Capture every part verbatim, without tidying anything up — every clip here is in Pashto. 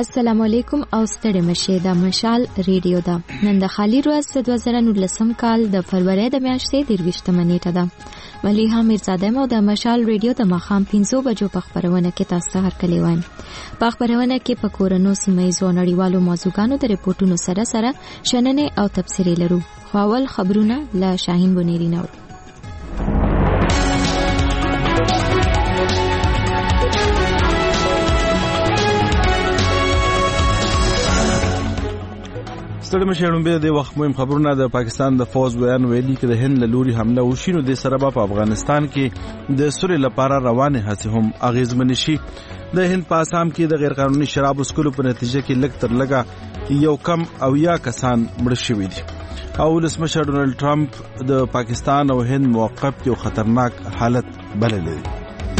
السلام علیکم او ستړي مشه د مشال ریډیو دا نن د خالی ورځ د دوه زره نولسم کال د فروری د میاشتې د یرویشتمه نیټه ده. ملیحه میرزاده مو د مشال ریډیو د ماښام پنځو بجو په خبرونه کې تاسو ته هرکلی وایم. په خبرونه کې په کورونو سیمایزو نړیوالو موضوعګانو د ریپورتونو سره سره شننې او تبصرې لرو. خو اول خبرونه له شاهین بنيري نور. ستړي مشرون به د وخت مهم خبرونه. د پاکستان د فوز بیان ویلي چې د هند له لوري حمله وشي نو د سره په افغانستان کې د سولې لپاره روانه هڅې هم اغیزمن شي. د هند په اسام کې د غیر قانوني شراب اسکولو په نتیجه کې لږ تر لږه یو کم او یا کسان مړ شوي دي او ولسمشر ډونالد ټرمپ د پاکستان او هند موقف یو خطرناک حالت بللی دی.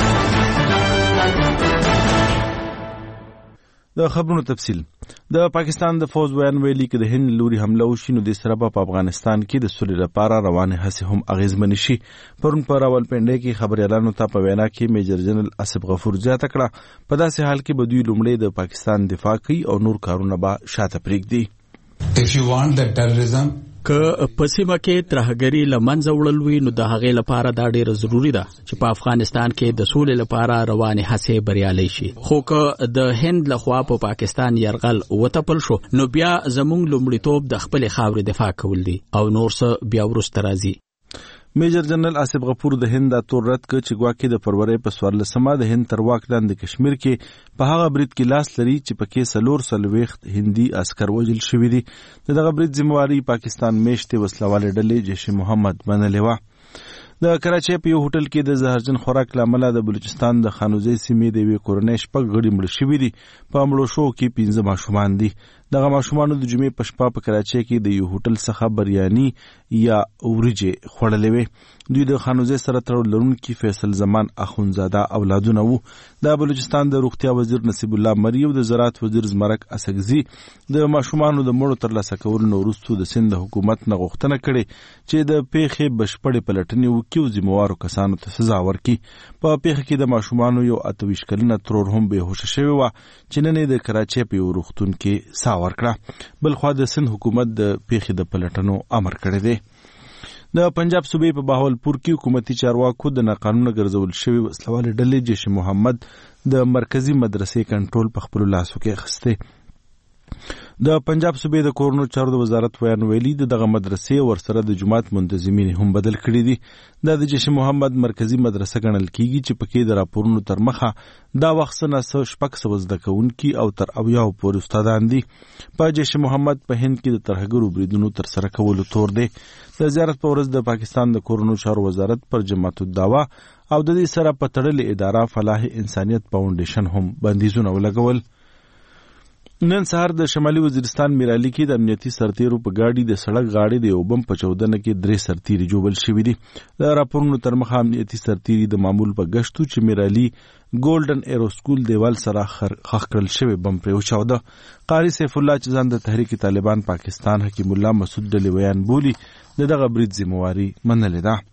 د خبرونو تفصیل. د پاکستان د فوز بیان ویلي چې د هند لوري حمله وشي نو د سره په افغانستان کې د سولې لپاره روانه هڅې هم اغیزمن شي. پرون په راولپنډۍ کې خبريالانو ته په وینا کې میجر جنرال آصف غفور زیاته کړه په داسې حال کې به دوی لومړی د پاکستان دفاع کوي او نور کارونه به شاته پرېږدي. If you want that terrorism که پسیمه کې ترهګری لمنځه وړل وي نو د هغې لپاره دا ډیره ضروری ده چې په افغانستان کې د سولې لپاره روانې هڅې بریالۍ شي. خو که د هند لخوا په پا پاکستان یرغل وتپل شو نو بیا زموږ لومړیتوب د خپل خاورې دفاع کول دي او نور څه بیا وروسته راځي. میجر جنرال آصف غفور د هند د تور رد ک چې ګواکې د فروری په څوارلسمه د هند تر واک لاندې کشمیر کې په هغه برید کې لاس لري چې پکې څلور څلوېښت هندي عسکر وژل شوي دي. دغه برید ذمہواری پاکستان میشتې وسلوالې ډلې جیش محمد منلې وه. د کراچۍ په یو هوټل کې د زهرجن خوراک لامل د بلوچستان د خانوزۍ سیمې د یوې کورنۍ شپږ غړي مړه شوي دي. په مړو شوو کې پنځه ماشومان دي. دغه ماشومانو د جمعې په شپه په کراچۍ کې د یو هوټل څخه بریاني یا وریجې خوړلې وې. دوی د خانوزۍ سره تړاو لرونکي فیصل زمان اخونزاده اولادونه وو. د بلوچستان د روغتیا وزیر نصیب الله مري او د زراعت وزیر زمرک اسګزي د ماشومانو د مړو ترلاسه کولو نه وروسته د سند حکومت نه غوښتنه کړې چې د پیښې بشپړې پلټنې وکړي او ذمہوارو کسانو ته سزا ورکړي. په پیښه کې د ماشومانو یو اته ویشت کلنه ترور هم بېهوشه شوې وه چې نن یې د کراچۍ په یو روغتون کې ساه ورکړه. بلخوا د سند حکومت د پیښې د پلټنو امر کړی دی. د پنجاب صوبې په بهاولپور کې حکومتي چارواکو د ناقانونه ګرځول شوي وسلوالې ډلې جیش محمد د مرکزی مدرسې کنټرول په خپلو لاسو کې اخیستی. د پنجاب صوبې د کورونو چارو د وزارت ویان ویلي د دغه مدرسې ورسره د جماعت منتظمین هم بدل کړي دي. دا د جیش محمد مرکزی مدرسه ګڼل کیږي چې پکې د راپورونو تر مخه دا وخت نه څه شپږ سوه زده کوونکي او تر اویاو پورې استادان دي. په جیش محمد په هند کې د ترهګرو بریدونو تر سره کولو تور دی. د زیارت په ورځ د پاکستان د کورونو چارو وزارت پر جماعت الدعوا او د دې سره په تړلې اداره فلاح انسانیت فاونډیشن هم بندیزونه ولګول. نن سهار د شمالي وزیرستان میرالي کې د امنیتي سرتیرو په ګاډي د سړک غاړې د یو بم په چاودنه کې درې سرتیري جوبل شوي دي. د راپورونو تر مخه امنیتي سرتیري د معمول په ګشتو چې میرالي ګولډن ایرو سکول دیوال سره خښ کړل شوی بم پرې وچاوده. قاری سیف الله چې ځان د تحریک طالبان پاکستان حکیم الله مسعود ډلې ویان بولي د دغه برید ذمہواري منلې ده.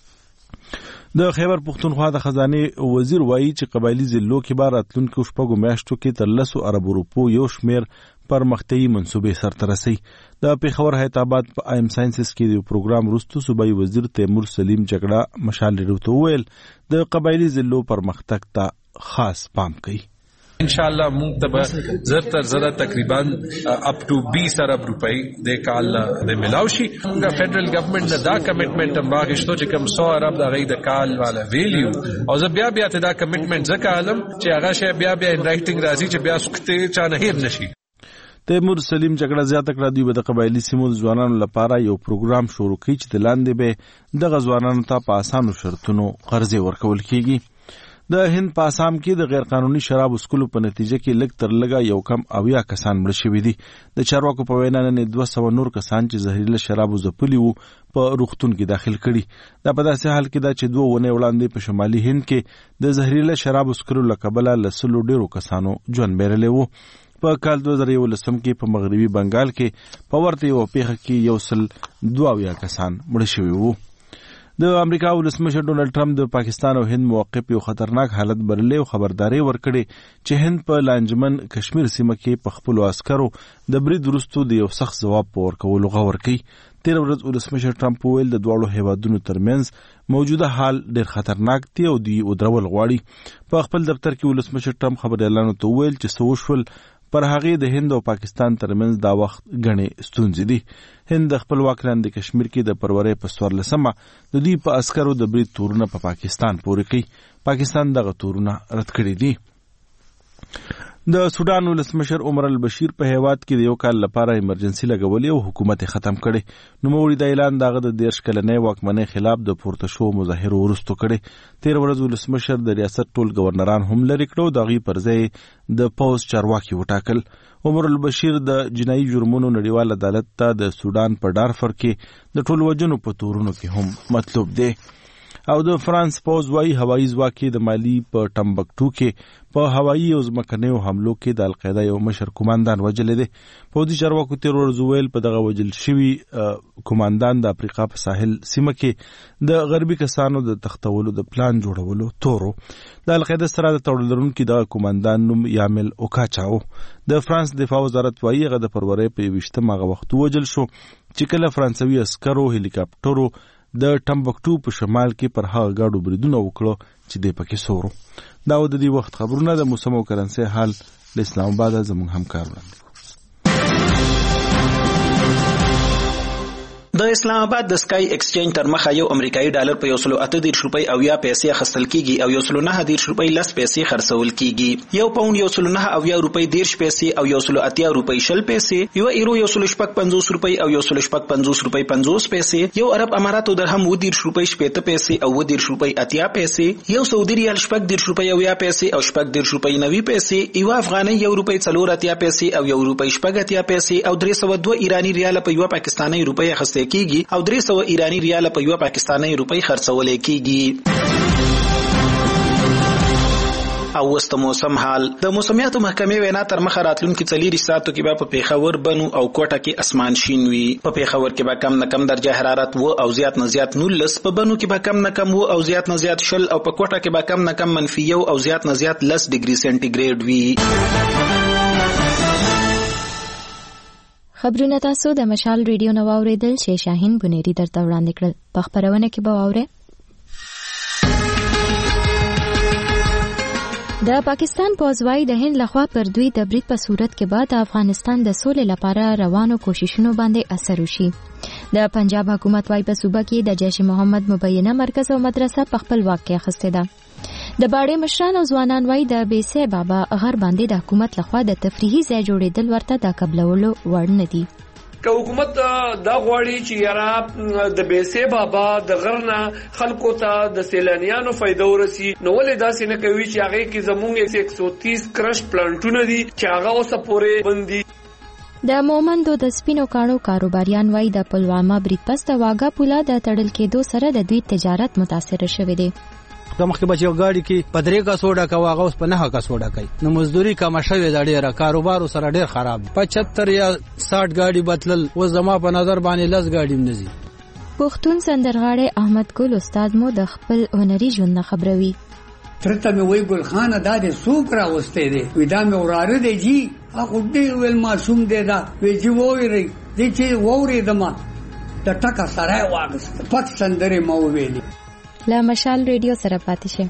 د خیبر پختونخوا د خزانه وزیر وایي چې قبایلی ضلعو کې به راتلونکو شپږو میاشتو کې تر لسو ارب روپو یو شمېر پرمختیایي منصوبې سرته رسوي. د پېښور حیات آباد په ایم ساینسز کې د یو پروګرام وروسته صوبایي وزیر تیمور سلیم جګړه مشال ریډیو ته وویل د قبایلی ضلعو پرمختګ ته خاص پام کوي. انشاءاللہ مونږ ته به زر تر زره تقریبا اپ ټو بیس ارب روپۍ د کال د ملاو شي. د فدرل ګورنمنت نه دا کمټمنټ هم واغښتو چې کوم سو ارب د هغې د کال والا ویلیو او زه بیا بیا ته دا کمټمنټ ځکه علم چې هغه شی بیا بیا ان رایټنګ راځي چې بیا سکته چا نه هیر نشي. تیمور سلیم جګړه زیاته کړه دوی به د قبایلي سیمو د ځوانانو لپاره یو پروګرام شروع کړي چې د لاندې به دغه ځوانانو ته په اسانو شرطونو قرضې ورکول کیږي. د هند په اسام کې د غیر قانوني شراب اسکولو په نتیجه کې لږ تر لږه یو کم اویا کسان مړه شوي دي. د چارواکو په وینا نن دوه سوه نور کسان چې زهریله شرابو ځپلي وو په روغتون کې داخل کړي. دا په داسې حال کې ده چې دوه اونۍ وړاندې په شمالي هند کې د زهریله شرابو اسکولو له کبله له سلو ډېرو کسانو ژوند بیرلی وو. په کال دوه زره یولسم کې په مغربي بنګال کې په ورته یوه پیښه کې یو سل دوه اویا کسان مړه شوي وو. د امریکا ولسمشر ډونالد ټرمپ د پاکستان او هند موقف یو خطرناک حالت برلې او خبرداري ورکړي چې هند په لانجمن کشمیر سیمه کې په خپل عسکرو د برید وروسته د یو سخت ځواب په ورکولو غور کوي. تیر ورځ ولسمشر ټرمپ ویل د دواړو هیوادونو ترمنځ موجوده حال ډیر خطرناک دی او دوی ودرول غواړي. په خپل دفتر کې ولسمشر ټرمپ خبريالانو ته ویل چې څه وشول پر هغې د هند او پاکستان ترمنځ دا وخت غنې ستونزې دي. هند د خپل واک لاندې کشمیر کې د پرورې په څوارلسمه د دوی په عسکرو د برید تورونه په پا پاکستان پورې کوي. پاکستان دغه تورونه رد کړي دي. د سودان ولسمشر عمر البشیر په هیواد کې د یو کال لپاره ایمرجنسي لګولې او حکومت ختم کړي. نوموړي د اعلان دغه د دیرش کلنې واکمنۍ خلاف د پورته شو مظاهرو وروسته کړي. تیر ورځ ولسمشر د ریاست ټول گورنران هم لرې کړو، د هغې پر ځای د پوز چارواکي وټاکل. عمر البشیر د جنایي جرمونو نړیوال عدالت ته د سودان په ډارفر کې د ټول وجنو په تورونو کې هم مطلوب دی. او د فرانس پوز وايي هوایي ځواک د مالی په ټمبکټو کې په هوایي او ځمکنیو حملو کې د القاعده یو مشر کمانډان وژلی دی. پوځي چارواکو تیر ورځ ویل په دغه وژل شوي کمانډان د افریقا په ساحل سیمه کې د غربي کسانو د تختولو د پلان جوړولو تورو. د القاعده سره د تړل لرونکي دغه کمانډان نوم یامل اوکاچا و. د فرانس دفاع وزارت وايي هغه د فروری په یویشتم هغه وخت وژل شو چې کله فرانسوي عسکرو هلیکاپټرو د ټمبکټو په شمال کې پر هغه ګاډو بریدونه وکړو چې دی پکې سورو. دا و د دې وخت خبرونه. د موسم او کرنسي حال له اسلام آباد زموږ همکار وړاندې. د اسلام آباد د سکای ایکسچینج تر مخه یو امریکایي ډالر په یو سل اته دیرش روپۍ او یا پیسې اخیستل کیږي او یو سل نه دیرش روپۍ لس پیسې خرڅول کیږي. یو پاوند یو سل نه او یا روپۍ دیرش پیسې او یو سل اتیا روپۍ شل پیسې، یو ایرو یو سل شپږ پنځوس روپۍ او یو سل شپږ پنځوس روپۍ پنځوس پیسې، یو عرب اماراتو درهم و دیرش روپۍ شپېته پیسې او و دیرش روپۍ اتیا پیسې، یو سعودي ریال شپږ دیرش روپۍ او یا پیسې او شپږ دیرش روپۍ نوي پیسې، یو افغاني یو روپۍ څلور اتیا پیسې او یو روپۍ شپږ اتیا پیسې او درې سوه دوه ایراني ریال په یو پاکستاني روپۍ اخیستل کیږي او درې سوه ایرانی ریال په یو پاکستاني روپۍ خرڅول کیږي. او وست موسم حال. د موسمیاتو محکمې وینا تر مخه راتلونکي څلور ساعتو کې به په پیښور، بنو او کوټه کې اسمان شین وي. په پیښور کې به کم نه کم درجه حرارت و او زیات نه زیات نولس، په بنو کې به کم نه کم و او زیات نه زیات شل او په کوټه کې به کم نه کم منفي یو او زیات نه زیات لس ډیګري سنټیګریډ وي. خبرونه تاسو د مشال ریډیو نو اوریدل چې شاهین بنيري درته وړاندې کړل. په خبرونه کې به واورئ د پاکستان پوځوي د هند لخوا پر دوی د برید په صورت کې بعد افغانستان د سولې لپاره روانو کوششونو باندې اثر وشي. د پنجاب حکومت وايي په صوبه کې د جیش محمد مبینه مرکز او مدرسه په خپل واک کې اخیسته ده. د باړې مشران او ځوانان وايي د بیسه بابا غر باندې د حکومت لخوا د تفریحي ځای جوړېدل ورته د قبلولو وړ نه دي. که حکومت دا غواړي چې یاره د بیسه بابا د غرنا خلکو ته د سیلانیانو فائدہ ورسي، نو ولې داسې نه کوي چې هغه کې زمونږ یک سو تیس کرش پلانټونه دي چې هغه اوسه پورې بندي. د مومندو د سپینو کاڼو کاروباریان وايي د پلوامه برید پس د واګه پوله د تړل کېدو سره د دوی تجارت متاثر شوی دی. د مخکې بچو گاډي کې پدری کا سوډا کا واغه اوس په نه کا سوډا کوي، نو مزدوري کم شوی د ډیره کاروبار سره ډیر خراب. پچهتر یا ساठ گاډي بدلل و زما په نظر باندې لس گاډي منځي. پښتون سندرغاړي احمد ګل استاد مو د خپل هنري ژوند خبروي. ترته مې وای ګل خان دا د سوق را وسته دی ودا مې وراره دی جی هغه دې ول معصوم دی دا وی جی ووري دې چې ووري دما د ټکا سره واغست پټ سندري مو ویلي. لا مشال ریډیو سره پاتې شه.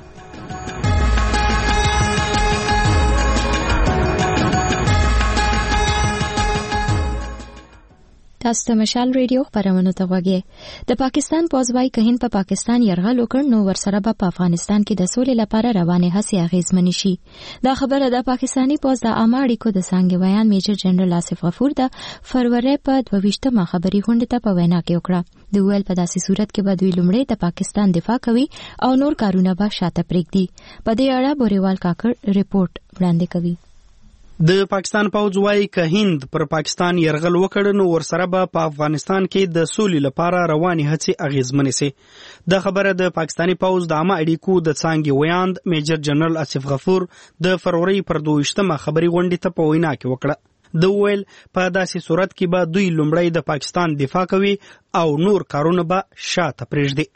تاسو ته مشال ریډیو خبرونه ته وګورئ. د پاکستان پوځوي کهین په پاکستان يرغل وکړ نو ورسره په افغانستان کې د سولې لپاره روانه هڅې اغیزمن شي. دا خبره د پاکستانی پوځ د عامه اړیکو د څنګه بیان میجر جنرال آصف غفور د فروری په دوه ویشتمه خبري غونډه ته په وینا کې وکړه. د ویل په داسې صورت کې به دوی لومړی د پاکستان دفاع کوي او نور کارونه به شاته پرېږدي. په دې اړه بوريوال کاکړ ریپورت وړاندې کوي. د پاکستان پوځ وايي که هند پر پاکستان يرغل وکړ نو ورسره به په افغانستان کې د سولې لپاره رواني هڅې اغیزمن شي. د خبره د پاکستانی پوځ د عامه اړیکو د څنګه ویاند میجر جنرال آصف غفور د فروری پر دوه ویشتمه خبري غونډې ته په وینا کې وکړه. د ویل په داسې صورت کې به دوی لومړی د پاکستان دفاع کوي او نور کارونه به شاته پرېږدي.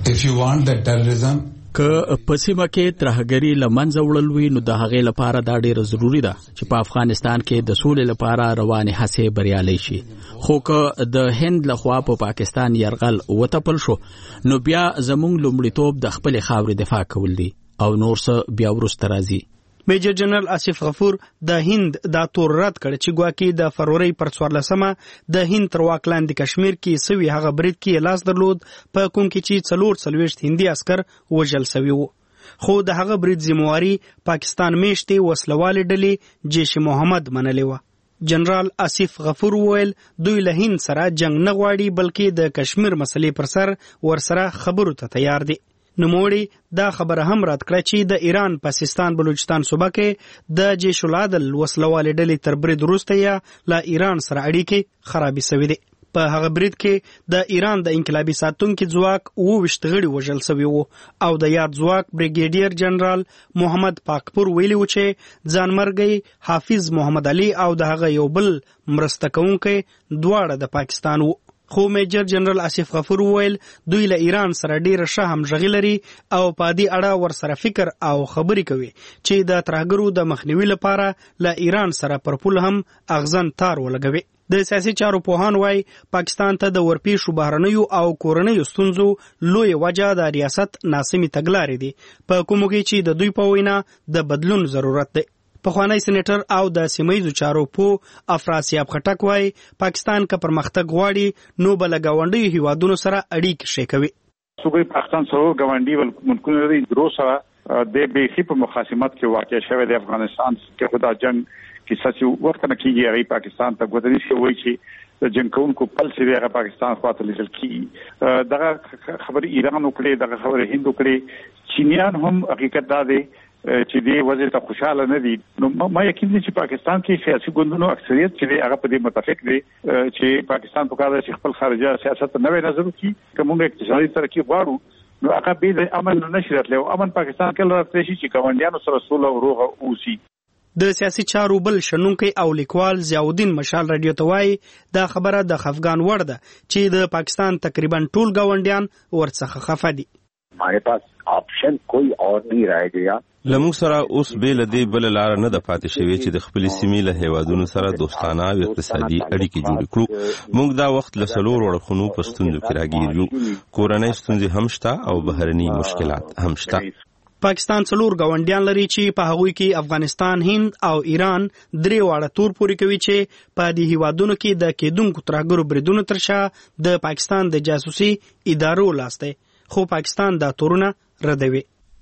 If you want that terrorism که پسیمه کې ترهګری لمنځه وړل وي نو د هغې لپاره دا ډیره ضروری ده چې په افغانستان کې د سولې لپاره روانې هڅې بریالۍ شي. خو که د هند لخوا په پا پاکستان یرغل وتپل شو نو بیا زموږ لومړیتوب د خپلې خاورې دفاع کول دي او نور څه بیا وروسته راځي. میجر جنرال آصف غفور د هند دا تور رد کړ چې ګواکې د فروری پر څوارلسمه د هند تر واک لاندې کشمیر کې سوي هغه برید کې لاس درلود په کوم کې چې څلور څلوېښت هندي عسکر وژل سوي وو. خو د هغه برید ذمہواري پاکستان میشتې وسلوالې ډلې جیش محمد منلې وه. جنرال آصف غفور وویل دوی له هند سره جنگ نه غواړي بلکې د کشمیر مسلې پر سر ورسره خبرو ته تیار دي. نوموړي دا خبره هم رد کړه چې د ایران په سیستان بلوچستان صوبه کې د جیش العدل وسلوالې ډلې تر برید وروسته یې له ایران سره اړیکې خرابې سوي دي. په هغه برید کې د ایران د انقلابي ساتونکي ځواک اووه ویشت غړي وژل سوي وو او د یاد ځواک بریګیډیر جنرال محمد پاکپور ویلي و چې ځانمرګی حافظ محمد علي او د هغه یو بل مرسته کوونکی دواړه د پاکستان وو. خو میجر جنرال آصف غفور وویل دوی له ایران سره ډیره ښه همغږي لري او په دې اړه ورسره فکر او خبرې کوي چې د ترهګرو د مخنیوي لپاره له ایران سره پر پول هم اغزن تار ولګوي. د سیاسي چارو پوهان وایي پاکستان ته د ورپېښو بهرنیو او کورنیو ستونزو لوی وجه د ریاست ناسمې تګلارې دي په کومو کې چې د دوی په وینا د بدلون ضرورت دی. پخوانی سېنیټر او د سیمهیزو چارو پوه افراسیاب خټک وایي پاکستان که پرمختګ غواړي نو به له ګاونډیو هیوادونو سره اړیکې ښې کوي. صوبې پاکستان سره ګاونډي ملکونه لري درو سره د بیخي په مخاصمت کې واقع شوی د افغانستان کې خدا جنگ کې سچ وخت نه کېږي هغه پاکستان ته ګوتنی شي وایي چې د جنگ کوونکو پل سي هغه پاکستان خواته لیدل کېږي. دغه خبر ایران وکړي دغه خبر هند وکړي چینیان هم حقیقت دا دی چې دی وضع ته خوشاله نه دي. نو ما یقین دي چې پاکستان کې سیاسي ګوندونو اکثریت چې هغه په دې متفق دي چې پاکستان په کار د خپل خارجه سیاست نوې نظر وکړي کومه اقتصادي ترقی غواړو نو هغه به د امن نشي راتلو. امن پاکستان کې لري چې ګاونډیانو سره سوله او روغه اوسي. د سیاسي چارو بل شنونکی او لیکوال ضیاءالدین مشال رادیو ته وایي دا خبره د خفګان وړ ده چې د پاکستان تقریبا ټول ګاونډیان ورڅخه خفه دي. हमारे पास ऑप्शन कोई और नहीं रह गया. لموږ سره اوس به لدی بل لار نه د پاتې شوی چې د خپل سیمې له هیوادونو سره دوستانه او اقتصادي اړیکې جوړ کړو. موږ دا وخت له سلور وړخونو په ستوندو کې راګیر یو. کورنۍ ستونزې هم شته او بهرني مشکلات هم شته. پاکستان څلور ګاونډیان لري چې په هغوی کې افغانستان، هند او ایران درې واړه تور پوري کوي چې په دې هیوادونو کې د کېدونکو ترهګرو بریدونو تر شا د پاکستان د جاسوسي ادارو لاس دی. خو پاکستان دا تورونه ردوي.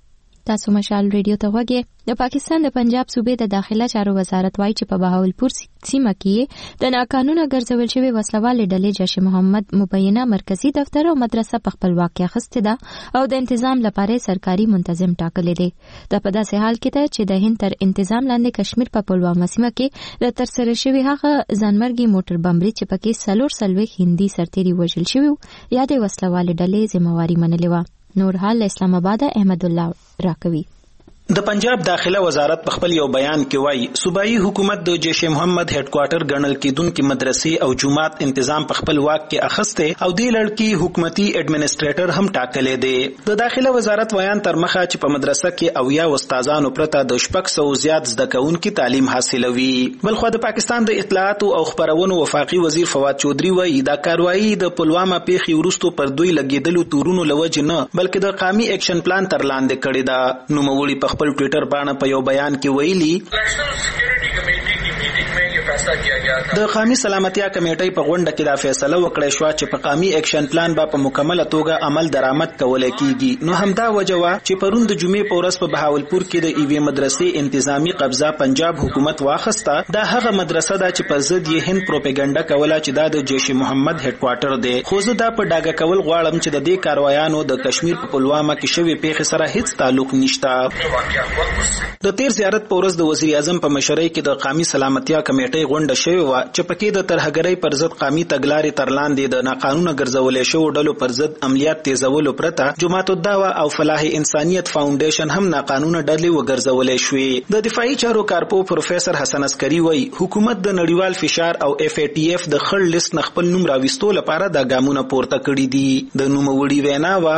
تاسو مشال ریډیو ته وګورئ. د پاکستان د پنجاب صوبې د داخله چارو وزارت وایي چې په بهاولپور سیمه کې د ناقانونه ګرځول شوی وسلوالې ډلې جیش محمد مبینه مرکزی دفتر او مدرسه په خپل واک کې اخیستې ده او د تنظیم لپاره سرکاري منتظم ټاکلې دي. دا په داسې حال کې ده چې د هند تر تنظیم لاندې کشمیر په پلوامه سیمه کې د ترسره شوی هغه ځانمرګي موټر بمبري چې پکې څلور څلوېښت هندي سرتیري وژل شوي یا د وسلوالې ډلې ذمہواري منلې وه. نور حال اسلام آباد احمد الله راکوي. د پنجاب داخله وزارت په خپل یو بیان کې وایي صوبایي حکومت د جیش محمد هډ کوارټر ګڼل کېدونکو مدرسې او جومات تنظیم په خپل واک کې اخسته او د لړکی حکومتي اډمنسټریټر هم ټاکلې دي. د داخله وزارت بیان تر مخه چې په مدرسه کې او یا استادانو پرته د شپږ سوه زیات زده کوونکي تعلیم حاصلوي. بلخو د پاکستان د اطلاعات او خبرونو وفاقي وزیر فواد چودري وایي دا کاروایی د پلوامه پیښې وروسته پر دوی لګیدلو تورونو لوجه نه بلکې د قومي اکشن پلان تر لاندې کړی دا. نو موړي په خپل ټوئیټر باندې په یو بیان کې ویلي د قومي سلامتیا کمیټې په غونډه کې دا فیصله وکړه شو چې په قومي اکشن پلان به په مکمله توګه عمل درآمد کولای کیږي. نو همدا وجه وا چې پرون د جمعې په ورځ په بهاولپور کې د ایوي مدرسې انتظامی قبضه پنجاب حکومت واخسته. دا هغه مدرسه ده چې په ضد یې هند پروپاګاندا کوله چې دا د جیش محمد هډ کوارټر دی. خو زه دا په ډاګه کول غواړم چې د دې کاروایانو د کشمیر په پلوامه کې شوی پیښې سره هیڅ تعلق نشته. د تیر زیارت په ورځ د وزیر اعظم په مشرۍ کې د قومي سلامتیا کمیټې غونډه غونډه شوې و چې پکې د ترهګرۍ پر ضد قومي تګلارې تر لاندې د ناقانونه ګرځولې شوو ډلو پر ضد عملیات تیزولو پرته جماعت الدعوه او فلاح انسانیت فاونډیشن هم ناقانونه ډلې وګرځولې شوې. د دفاعي چارو کارپو پروفیسور حسن عسکري وایي حکومت د نړیوال فشار او اف ای ټي اف د خړ لیست نه خپل نوم راوستو لپاره د ګامونه پورته کړي دي. د نوموړي وینا وا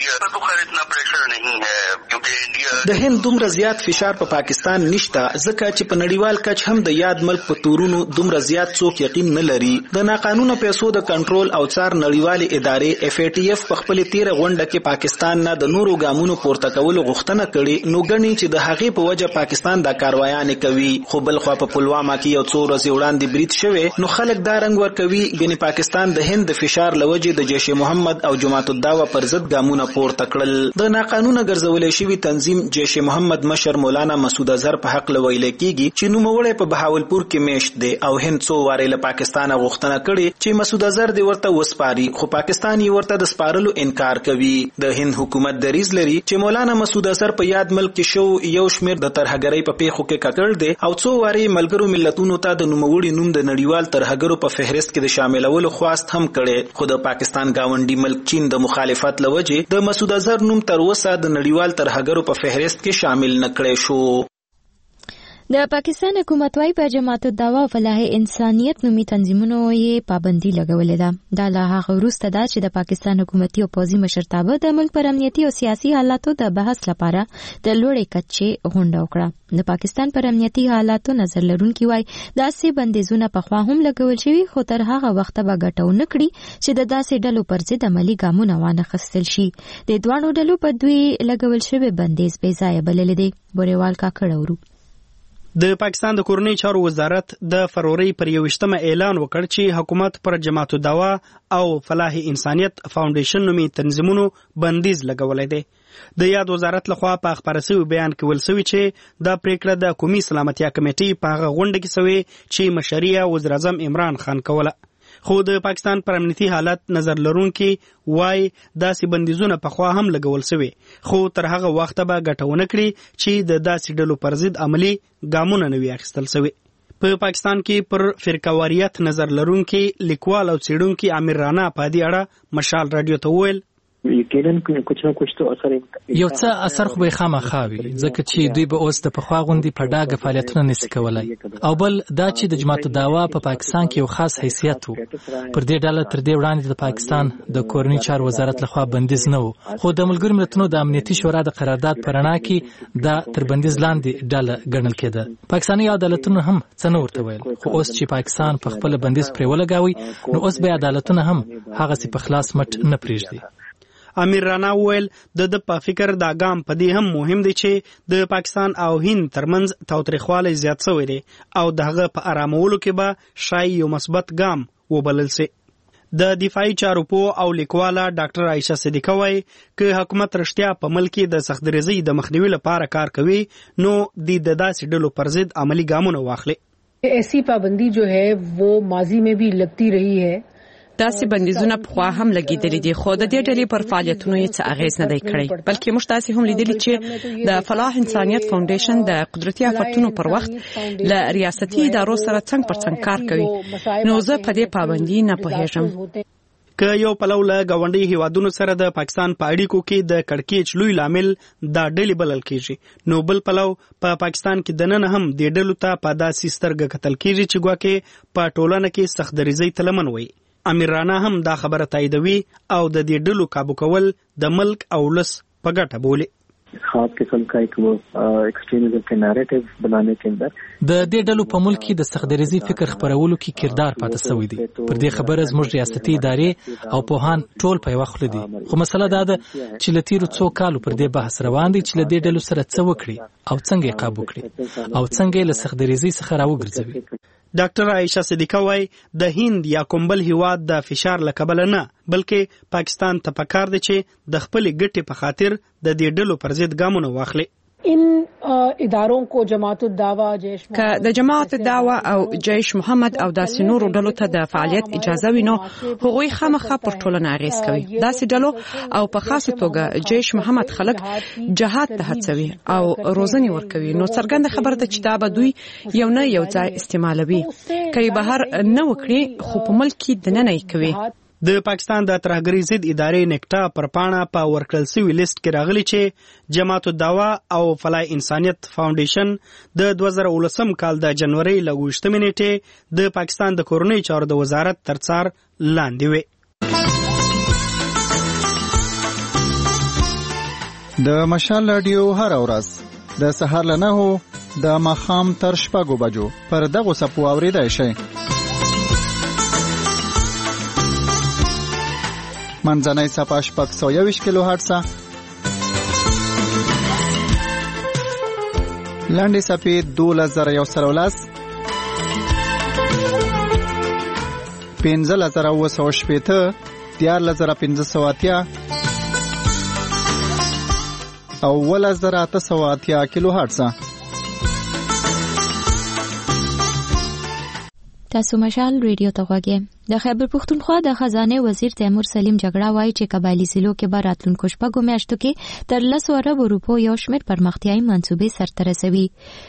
د هند دومره زیات فشار په پاکستان نشته ځکه چې په نړیوال کچ هم د یاد ملک په تورونو دومره زیات څوک یقین نه لري. د ناقانونه پیسو د کنټرول او څار نړیوالې ادارې اف ای ټي اف په خپل تیر غونډه کې پاکستان نه د نورو ګامونو پورته کولو غوښتنه کړې نو ګڼي چې د هغې په وجه پاکستان دا کاروایانې کوي. خو بل خو په پلوامه کې یو څو ورځې وړاندې برید شوی نو خلک دا رنګ ورکوي ګنې پاکستان د هند د فشار لوجې د جیش محمد او جماعت الدعوه پر ضد ګامونه پورته کړل. د ناقانونه ګرځولې شوی تنظیم جیش محمد مشر مولانا مسعود اظهر په حق لویل کیږي چې نوموړی په بهاولپور کې میشت دی او هند څو وارې له پاکستان غوښتنه کړې چې مسعود اظهر دی ورته وسپاري خو پاکستان یې ورته د سپارلو انکار کوي. د هند حکومت دریځ لري چې مولانا مسعود اظهر په یاد ملک کې شو یو شمیر د ترهګرۍ په پیښو کې ککړ دی او څو وارې ملګرو ملتونو ته د نوموړي نوم د نړیوال ترهګرو په فهرست کې د شاملولو خواست هم کړي. خو د پاکستان گاونډي ملک چین د مخالفت لوجې د مسعود اظهر نوم تر اوسه د نړیوال ترهګرو په فهرست کې شامل نکړی شو. د پاکستان حکومت وايي په جماعت الدعوه او فلاح انسانیت نومي تنظیمونو یې پابندي لګولې ده. دا له هغه وروسته ده چې د پاکستان حکومتي او پوځي مشرتابه د ملک پر امنیتي او سیاسي حالاتو د بحث لپاره د لوړې کچې غونډه وکړه. د پاکستان پر امنیتي حالاتو نظر لرونکي وايي داسې بندیزونه پخوا هم لګول شوي خو تر هغه وخته به ګټه ونه کړي چې د داسې ډلو پر ضد عملي ګامونه وانخیستل شي. د دواړو ډلو په دوی لګول شوی بندیز بې ځایه بللی دی. بوریوال کاکړ اورو. د پاکستان د کورنۍ چارو وزارت د فروری پر یوویشتمه اعلان وکړ چې حکومت پر جماعت الدعوه او فلاح انسانیت فاونډیشن نومي تنظیمونو بندیز لګولای دی. د یاد وزارت لخوا په خبره سوي بیان کې ویل سوي چې دا پریکړه د قومي سلامتیا کمیټې په هغه غونډه کې سوي چې مشري وزیر اعظم عمران خان کوله. خو د پاکستان پر امنیتي حالت نظر لرونکي وای داسې بندیزونه پخوا هم لګول سوي خو تر هغه وخته به ګټه ونه کړي چې د داسې ډلو پر ضد عملي ګامونه نه وي اخیستل سوي. په پاکستان کې پر فرقواریت نظر لرونکي لیکوال او څېړونکي امیر رانا په دې اړه مشال رادیو ته وویل یقینا کچھ نه کچھ تو اثر یو څه اثر خو به خامخا وي ځکه چې دوی به اوس د پخوا غوندي په ډاګه فعالیتونه نشي کولای. او بل دا چې د جماعت الدعوه په پاکستان کې یو خاص حیثیت وو. پر دې ډله تر دې وړاندې د پاکستان د کورنۍ چارو وزارت لخوا بندیز نه وو خو د ملګرو ملتونو د امنیتي شورا د قرارداد په رڼا کې دا تر بندیز لاندې ډله ګڼل کېده. پاکستاني عدالتونه هم څه نه ورته ویل خو اوس چې پاکستان په خپل بندیز پرې ولګاوي نو اوس به عدالتونه هم هغه سي په خلاص مټ نه پریږدي. امیر رانا وویل د د په فکر دا ګام په دې هم مهم دی چې د پاکستان او هند ترمنځ تاوتریخوالی زیات شوی دی او دغه په آرامولو کې به شای یو مثبت ګام وبلل سي. د دفاعي چارو پوه او لیکواله ډاکټر عائشه صدیقه وایي که حکومت رښتیا په ملک کې د سختدریزۍ د مخنیوي لپاره کار کوي نو د داسې ډلو پر ضد عملي ګامونه واخلي. ایسی پابندی جو ہے وہ ماضی میں بھی لگتی رہی ہے. داسې بندیزونه پخوا هم لګیدلې دي خو د دې ډلې پر فعالیتونو یې څه اغیز نه دی کړی بلکې موږ تاسې هم لیدلي چې د فلاح انسانیت فاونډیشن د قدرتي آفتونو پر وخت له ریاستي ادارو سره څنګ پر څنګ کار کوي نو زه په دې پابندي نه پوهیږم. که یو پلو له ګاونډي هیوادونو سره د پاکستان په اړیکو کې د کړکېچ لوی لامل دا ډلې بلل کېږي نو بل پلو په پاکستان کې دننه هم د ډلو ته په داسې سترګه کتل کېږي چې ګواکې په ټولنه کې سختدریزۍ تلمن وي. امیر رانا هم دا خبره تاییدوي او د دې ډلو کابو کول د ملک او ولس په ګټه بولي. خاص قسم کا ایک وہ ایکسټریمزم کې نریټیو بنانے کې اندر د دې ډلو په ملک کې د سختدریزي فکر خپرولو کې کردار پاتې شوی دی. پر دې خبره زموږ ریاستي ادارې او پوهان ټول په یوه خوله دي خو مسله دا ده چې له تیرو څو کالو پر دې بحث روان دی چې له دې ډلو سره څه وکړي او څنګه یې قابو کړي او څنګه یې له سختدریزۍ څخه راوګرځوي. ډاکټر عائشه صدیقه وای د هند یا کوم بل هیواد د فشار له کبله نه بلکې پاکستان ته پکار دی چې د خپل ګټې په خاطر د دې ډلو پر ضد ګامونه واخلي. इन اداروں کو جماعت الدعوه جیش که د جماعت الدعوه او جیش محمد او داسې نورو ډلو ته د فعالیت اجازه وینو هغوی خامخا پر ټولنه اغیز کوي. داسې ډلو او په خاصه توګه جیش محمد خلک جهاد ته هڅوي او روزنه ورکوي. نو څرګنده خبره ده چې دا به دوی یو نه یو ځای استعمالوي. کوي بهر نه وکړي خو په ملک کې دننه کوي. د پاکستان د ترهګرۍ ضد ادارې نکټا پر پاڼه په ورکړل شوي لیست کې راغلي چې جماعت الدعوه او فلاح انسانیت فاونډیشن د دوه زره ولسم کال د جنوري له اووه نیټې د پاکستان د کورنۍ چارو د وزارت تر څار لاندې وي. د مشال رادیو هر ورځ د سهار له نهو د ماښام تر شپږو بجو پر دغو څپو اورېدای شئ. منځنۍ څپه شپږ سوه یوویشت کیلو هرټزه، لنډې څپې دولس زره یو سل او لس، پنځلس زره اووه سوه شپېته، دیارلس زره پنځه سوه اتیا او اوولس زره اته سوه اتیا کیلو هرټزه. تاسو مشال ریډیو ته غوږی. د خیبر پښتونخوا د خزانه وزیر تیمور سلیم جګړه وایي چې قبایلی ضلعو کې به راتلونکو شپږو میاشتو کې تر لسو اربو روپو یو شمېر پرمختیایي منصوبې سرته رسوي.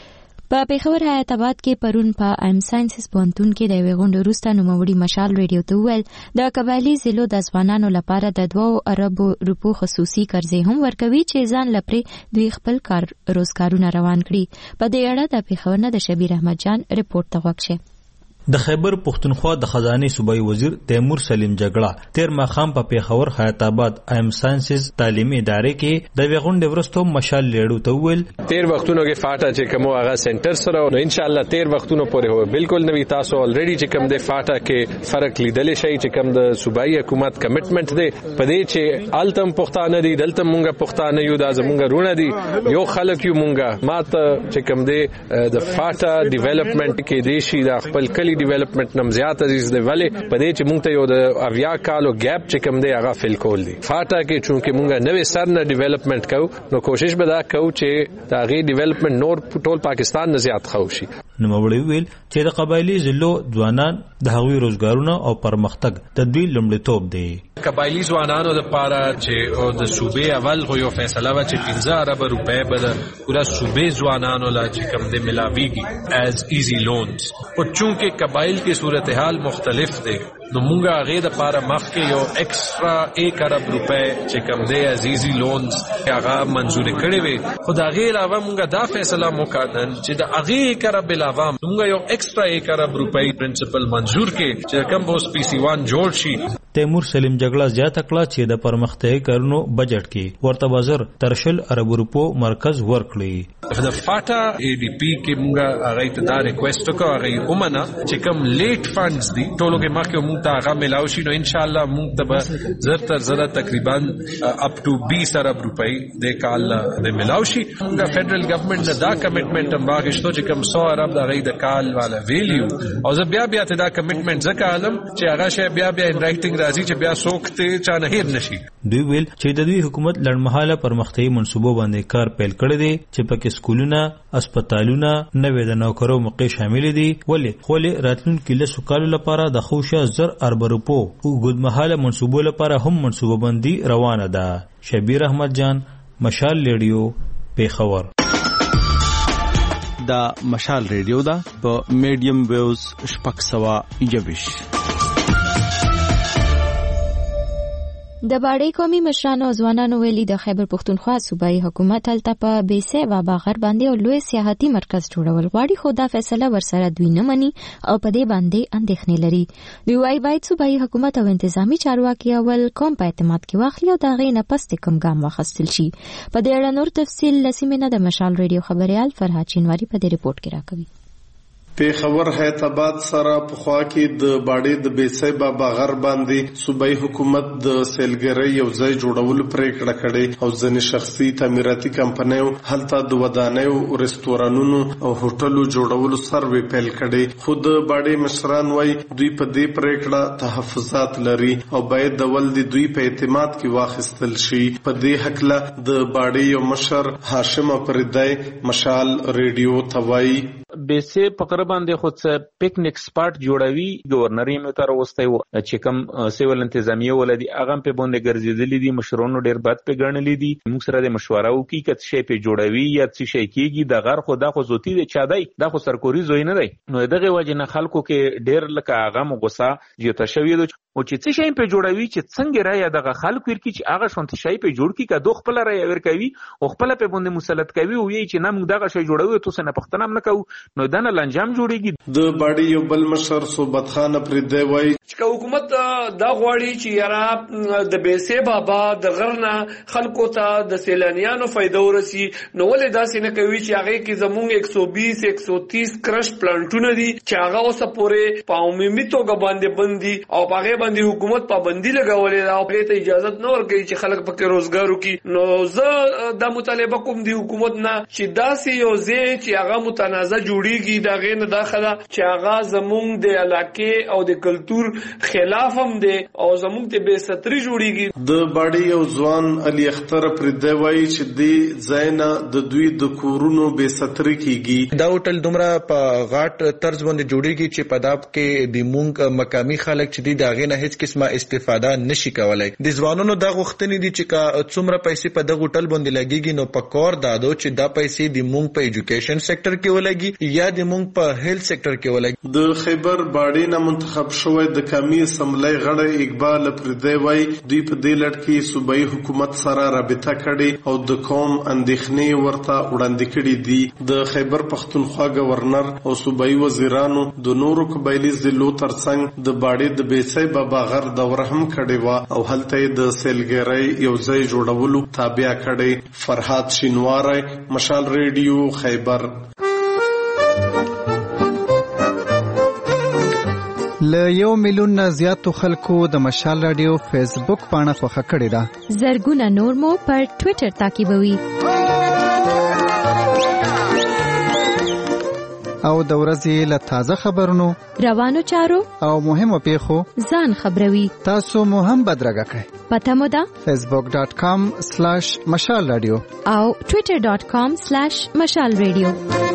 په پیښور حیات آباد کې پرون په ایم ساینسز پوهنتون کې د یوې غونډې وروسته نوموړي مشال ریډیو ته وویل د قبایلي ضلعو د ځوانانو لپاره د دوو اربو روپو خصوصي قرضې هم ورکوي چې ځان لپاره دوی خپل کار روزګارونه روان کړي. په دې اړه د پیښور نه د شبیر احمد جان رپورټ ته غوږ شئ. د خیبر پښتونخوا د خزانه صوبایي وزیر تیمور سلیم جګړه تیر ماښام په پیښور حیات آباد ایم ساینسز تعلیمي ادارې کې د غونډې ورستو مشال لیړو ته ویل تیر وختونو کې فاټا چې کوم هغه سنټر سره نو ان شاء الله تیر وختونو پورې هو بالکل نوې تاسو الریډي چې کوم د فاټا کې فرق لیدل شي چې کوم د صوبایي حکومت کمټمنټ دی په دې چې التم پښتانه دي دلته مونږه پښتانه یو د زمونږ رونه دي یو خلک یو مونږه ماته چې کوم دی د فاټا ډیولپمنٹ کې دی شي د خپل کلی ډیولپمنٹ نم زیات عزیز دی ولی په دې چې مونږ ته یو د اویا کالو ګیپ چې کوم دی هغه فل کول دي. فاټا کې چونکه مونږه نوې سر نه ډیولپمنٹ کوو نو کوشش به دا کوو چې دا غي ډیولپمنٹ نور ټول پاکستان نه زیات خو شي. نو وړي ویل چې د قبایلی ضلعو ځوانان د هغوی روزګارونه او پرمختګ د دوی لومړیتوب دی. قبایلی ځوانانو لپاره چې د صوبې اول خو یو فیصله و چې پنځه ارب روپے به پورا صوبې ځوانانو لا چې کوم دی ملاويږي ایز ایزی لونز او چونکه قبایل کې صورتحال مختلف دی نو مونږه هغه د لپاره مخکې یو ایکسترا یک ارب روپے چې کوم دی عزیزي لونز هغه منزور کړی وي. خو دا غیر عوام مونږه دا فیصله وکړل چې د هغه یک ارب علاوه مونږه یو ایکسترا یک ارب روپے پرنسپل منزور کې چې کوم اوس پی سی وان جوړ شي. تیمور سلیم جګړه زیاته کړه چې د پرمختګ کارونو بجټ کې ورته بازار ترشل ارب روپو مرکز ورکړي. د فاټا ای ډی پی کې مونږه هغه ته دا ریکوست وکړو هغه اومنه چې کوم لیټ فندز دي ټولو کې مخکې مونږ ته هغه ملاو شي نو ان شاء الله مونږ ته به زر تر زر تقریبا اپ ټو بیس ارب روپۍ د کال د ملاو شي. د فدرل ګورنمنت دا کمټمنټ هم واغښتو چې کوم سو ارب د غي د کال والا ویلیو او زه بیا بیا ته دا کمټمنټ ځکه عالم چې هغه شی بیا بیا ان رائټینګ راځي چې بیا سوکته چا نه هیر نشي. دوی ویل چې د دوی حکومت لړمحاله پرمختیایي منصوبو باندې کار پیل کړی دی چې پکې سکولونه، هسپتالونه، نوې د نوکرو موقع شامل دي. ولې خو راتلونکي لسو کالو لپاره د خوشه زر ارب روپو اوږدمهاله منصوبو لپاره هم منصوبه بندي روانه ده. شبیر احمد جان، مشال ریډیو، پیښور. دا مشال ریډیو ده په میډیم ویوز شپږ سوه یوویش. د باړې قومي مشرانو او ځوانانو ویلي د خیبر پښتونخوا صوبایي حکومت هلته په بې سیوه باغر باندې او لوی سیاحتي مرکز جوړول غواړي خو دا فیصله ورسره دوی نه مني او په دې باندې اندېښنې لري. دوی وايي باید صوبایي حکومت او انتظامی چارواکي اول قوم په اعتماد کې واخلي او د هغې نه پس کم ګام واخیستل شي. په دې اړه نور تفصیل له سیمې نه د مشال ریډیو خبریال فرهاد چینواري په دې رپورټ کې راکوي. پیښور حیدرآباد سره په خوا کې د باډې د بیسي بابا غر باندې صوبایي حکومت د سیلګرۍ یو ځای جوړولو پریکړه کړې او ځینې شخصي تعمیراتي کمپنیو هلته د ودانیو رستورانونو او هوټلو جوړولو سروې پیل کړې. خو د باډې مشران وایي دوی په دې پریکړه تحفظات لري او باید د ول د دوی په اعتماد کې واخیستل شي. په دې حکله د باډې یو مشر هاشم افریدی مشال ریډیو توای بیسه پکره باندې خود څه پکنیک سپاټ جوړوي. گورنر یې متر وسته و چې کوم سیول انتظامیه ولدي هغه په باندې ګرځېدلې دي مشرونو ډېر بد په ګڼلې دي. موږ سره د مشوره وکي کته شی په جوړوي یا څه شي کیږي د غر خو د خو زوتی د چا دی د خو سرکوري زوی نه دی. نو دغه وجه نه خلکو کې ډېر لکه هغه مغصه جته شوی دي او چې څه شی په جوړوي چې څنګه راي دغه خلکو ورکی چې هغه شونت شی په جوړ کی کا دوه خپل راي ورکوي او خپل په باندې مسلط کوي او یی چې نه موږ دغه شی جوړوي تو څه نه پښتنه نه کوو نو دنه لنجام جوړیږي. د باډي یو بل مشر صوبت خان پردی وای چې حکومت دا غواړي چې یاره د بیسه بابا د غرنا خلکو ته د سیلانیانو فائدہ ورسي نو ولې داسې نه کوي چې هغه کې زمونږ ایک سو بیس ایک سو تیس کرش پلانټونه دي چې هغه اوسه پورې په عمومي توګه باندې بندي او هغه باندې حکومت پابندي لګولې او په ته اجازه نه ورکوي چې خلک پکې روزګار وکړي. نو زه د مطالبه کوم دی حکومت نه چې داسې یو ځای چې هغه متنازع جوړیږي دا غیر نه داخله چې هغه زمونږ د علاقې او د کلچر خلاف هم دی او زمونږ ته بے ستري جوړیږي. د باډي یو ځوان علي اختر پردی وای چې دی زینا د دوی د کورونو بے ستري کیږي. دا هوټل دومره په غاټ طرز باندې جوړیږي چې په داب کې د مونږ مقامي خلک چې دی داغه نه هیڅ قسمه استفاده نشي کولای. د ځوانانو د غوښتنې دي چې کا څومره پیسې په دغه هوټل باندې لګيږي نو په کار دادو چې دا پیسې د مونږ په ایجوکیشن سېکټر کې ولګي یا د مونږ په هیلث سېکټر کې ولګي. د خیبر باډي نه منتخب شوی د کمی اسمبلی غړی اقبال پردی وای دوی په دې لړ کې صوبایي حکومت سره رابطه کړي او د قوم اندېښنې ورته وړاندې کړي دي. د خیبر پښتونخوا گورنر او صوبایي وزیرانو د نورو قبایلی ضلعو ترڅنګ د باډي د بیسي بابا غر دوره هم کړې و او هلته د سیلګرۍ یو ځای جوړولو تابع کړي. فرحات شینواری مشال ریډیو خیبر. ل یو میلیون نه زیاتو خلکو د مشال رادیو فیسبوک پاڼه خوښه کړې ده. زرګونه نور مو پر ټوئیټر تعقیبوي او د ورځې له تازه خبرونو روانو چارو او مهمو پیښو ځان خبروي. تاسو مو هم بدرګه کړئ. پته مو ده فیسبوک ډاٹ کام سلیش مشال رادیو او ټوئیټر ډاٹ کام سلیش مشال رادیو.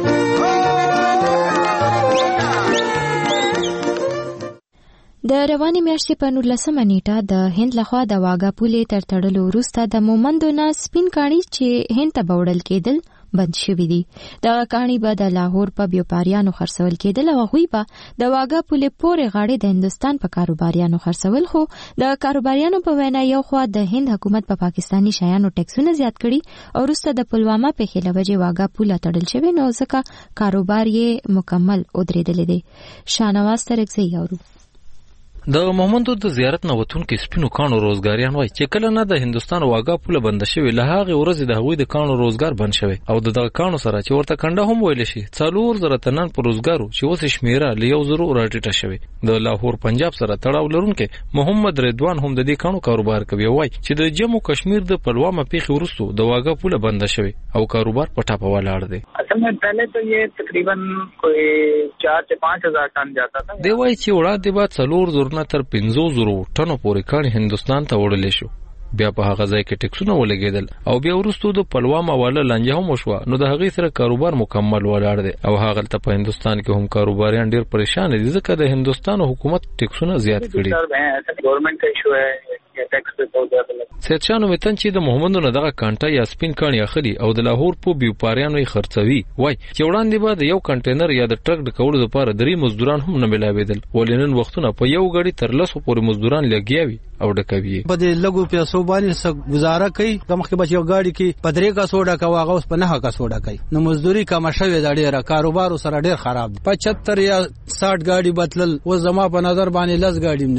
د رواني میاشتې په نولسمه نیټه د هند لخوا د واګا پولې تر تړلو وروسته د مومندو نه سپین کاڼي چې هند ته وړل کېدل بند شوي دي. دغه کاڼي به د لاهور په بیوپاریانو خرڅول کېدل او هغوی به د واګا پولې پورې غاړې د هندوستان په کاروباریانو خرڅول. خو د کاروباریانو په وینا یو خوا د هند حکومت په پا پاکستانی شیانو ټیکسونه زیات کړي او وروسته د پلوامه پیښې له وجې واګا پوله تړل شوې نو ځکه کاروبار یې مکمل ودرېدلی دی. شاهنواز ترکزی اورو. د مومندو د زیارت نه وتونکو سپینو کانو روزګاریان وایي چې کله نه د هندستان واګا پوله بند شوی له هغه ورځې د هغوی د کانو روزګار بند شوی او د دغه کانو سره چې ورته کنده هم ویل شي څلور زره تنان په روزګارو چې اوس شمیره له یو زرو راټیټه شوی. د لاهور پنجاب سره تړاو لرونکي محمد رضوان هم د دې کانو کاروبار کوي او وایي چې د جموں کشمیر د پلوامه پیښې وروسته د واګا پوله بند شوی او کاروبار په ټاپه ولاړ دی. اصل میں پہلے تو یہ تقریباً کوئی چار سے پانچ ہزار ٹن جاتا تھا. دی وایي چې وړاندې بعد څلور زره تر پنځه زره ټنو پورې کاڼي هندوستان ته وړل شو. بیا په هغه ځای کې ټیکسونه ولګېدل او بیا وروسته د پلوامه والا لانجه هم وشوه نو د هغې سره کاروبار مکمل ولاړ دی او هغلته په هندوستان کې هم کاروباریان ډېر پریشان دي ځکه د هندوستان حکومت ټیکسونه زیات کړي. گورنمنٹ کا ایشو ہے سید شاه نومیتن چې د محمدو نه دغه کانټه یا سپین کاڼي اخلي او د لاهور په بیوپاریانو یې خرڅوي وای چې وړاندې به د یو کنټینر یا د ټرک د کولو لپاره درې مزدوران هم نه ملاوېدل ولې نن وختونه په یو غړي تر لسو پورې مزدوران لګیا وي او ډکوي. په دې لګو پیسو باندې څه گزاره کوي دمخې به یو غاړي کې په درې کا سوډا کا واغه اوس په نه کا سوډا کوي نو مزدوري کم شوی د ډیره کاروبار سره ډیر خراب. پچهتر یا ساठ غاړي بدلل و زما په نظر باندې لس غاړي منځي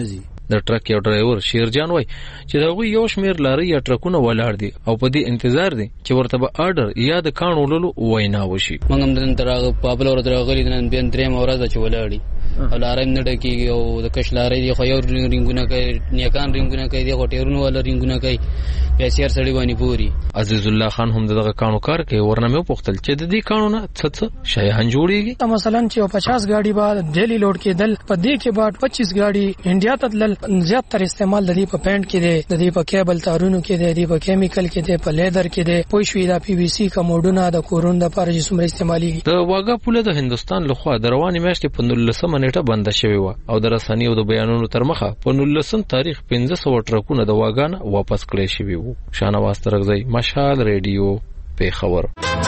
د ټرک یو ډرایور شیرجان وای چې دغه یو شمیر لاري یا ټرکونه ولاړ دي او په دې انتظار دي چې ورته به آرډر یا د کانو لولو وینا وشي. موږ هم نن ترغه په بل ورځ راغلي نن بیا درې مورز چې ولاړی او لارې نه ډکیږي او د کش لارې دی خو یو رینګونه کوي نیکان رینګونه کوي دی هټیرونو ول رینګونه کوي پیسې سړی باندې پوری. عزیز الله خان هم دغه کانو کار کوي ورنه مې پوښتل چې د دې کانو نه څه څه شیان جوړیږي. مثلا چې پچاس गाड़ी بعد ډیلی لوډ کېدل په دې کې بعد پچیس गाड़ी انډیا ته تلل زیات تر استعمال د دې په پینټ کې دی د دې په کیبل تارونو کې دی د دې په کیمیکل کې دی په لیدر کې دی پوه شوې دا پی وی سی کوموډونه د کورون د لپاره چې څومره استعمالي. د واګه پوله د هندستان لخوا د رواني میاشتې په نولسمه نیټه بنده شوې و او د رسنیو د بیانونو تر مخه په نولسم تاریخ پنځه سوه ټرکونه د واګان واپس کړي شوي وو. شانواز ترغزی مشال ریډیو پیښور.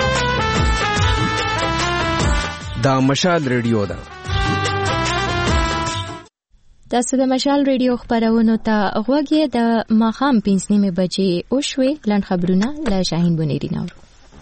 دا مشال ریډیو ده. تاسو د مشال ریډیو خبرونو ته غوږی د ماخام پنځه نیمه بجې او شوي لند خبرونه له شاهین بنيري نور.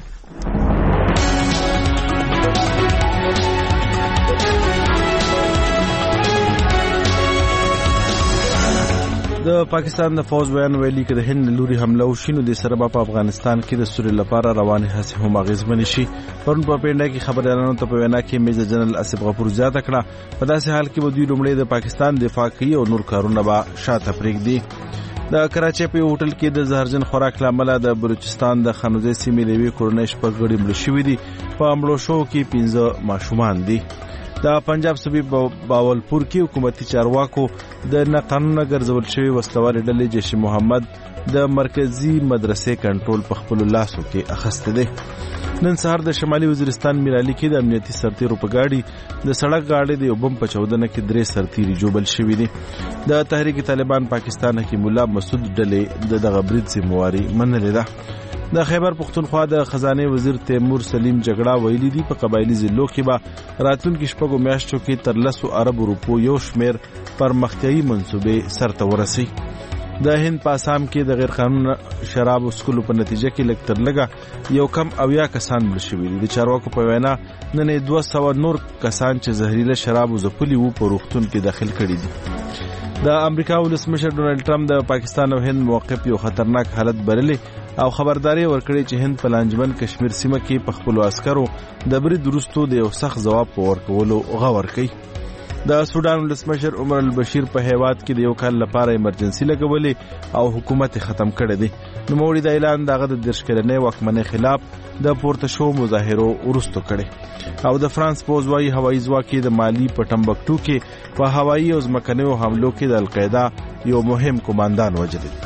د پاکستان د فوج بیان ویلي چې د هند لوري حمله وشي نو د سره په افغانستان کې د سوري لپاره روانه هڅې هم اغیزمن شي. پرون په پینډا کې خبريالانو ته په وینا کې میجر جنرال اسف غفور زیاته کړه په داسې حال کې دوی لومړی د پاکستان دفاع کوي او نور کارونه به شاته پرېږدي. د کراچۍ په هوټل کې د زهرجن خوراک لامل د بلوچستان د خانوزې سیمې د وی کورنۍ شپږ غړي مړ شوي دي. په مړو شو کې پنځه ماشومان دي. د پنجاب صوبې باولپور کې حکومتي چارواکو د ناقانونه ګرځول شوی وسلوال ډلې جیش محمد د مرکزی مدرسې کنټرول په خپل لاسو کې اخیسته دی. نن سهار د شمالي وزیرستان میرالي کې د امنیتي سرتیرو په گاډي د سړک گاډي د یو بم په چاودنه کې درې سرتیري جوړل شوي دي. د تحریک طالبان پاکستان حکیم الله مسعود ډلې د دغه برید ذمہواری منلې ده. د خیبر پختونخوا د خزانه وزیر تیمور سلیم جګړه ویلي دي په قبایلی ضلعو کې به راتلونکي شپږو میاشتو کې تر لسو ارب روپو یو شمیر پرمختیايي منصوبې سرته ورسي. د هند په اسام کې د غیر قانوني شراب اسکولو په نتیجه کې لږ تر لږه یو کم اویا کسان مړ شوي دي. د چارواکو په وینا نن دوه سوه نور کسان چې زهرجن شراب ځپلي وو په روغتون کې داخل کړي دي. د امریکا ولسمشر ډونالد ټرمپ د پاکستان او هند موقف یو خطرناک حالت بللې او خبرداري ورکړي چې هند په لانجمن کشمیر سیمه کې په خپل عسکرو د برید وروسته د یو سخت ځواب ورکولو غوړ کوي. د سودان ولسمشر عمر البشیر په هیواد کې د یو کال لپاره ایمرجنسي لګولې او حکومت ختم کړی دی. نو موړي د اعلان دغه د دیرش کلنې واکمنۍ خلاف د پورته شو مظاهرو ورستو کړي او د فرانس پوز وايي هوایي ځواک د مالی په ټمبکټو کې په هوایي او ځمکنیو حملو کې د القاعده یو مهم کمانډان وژلی.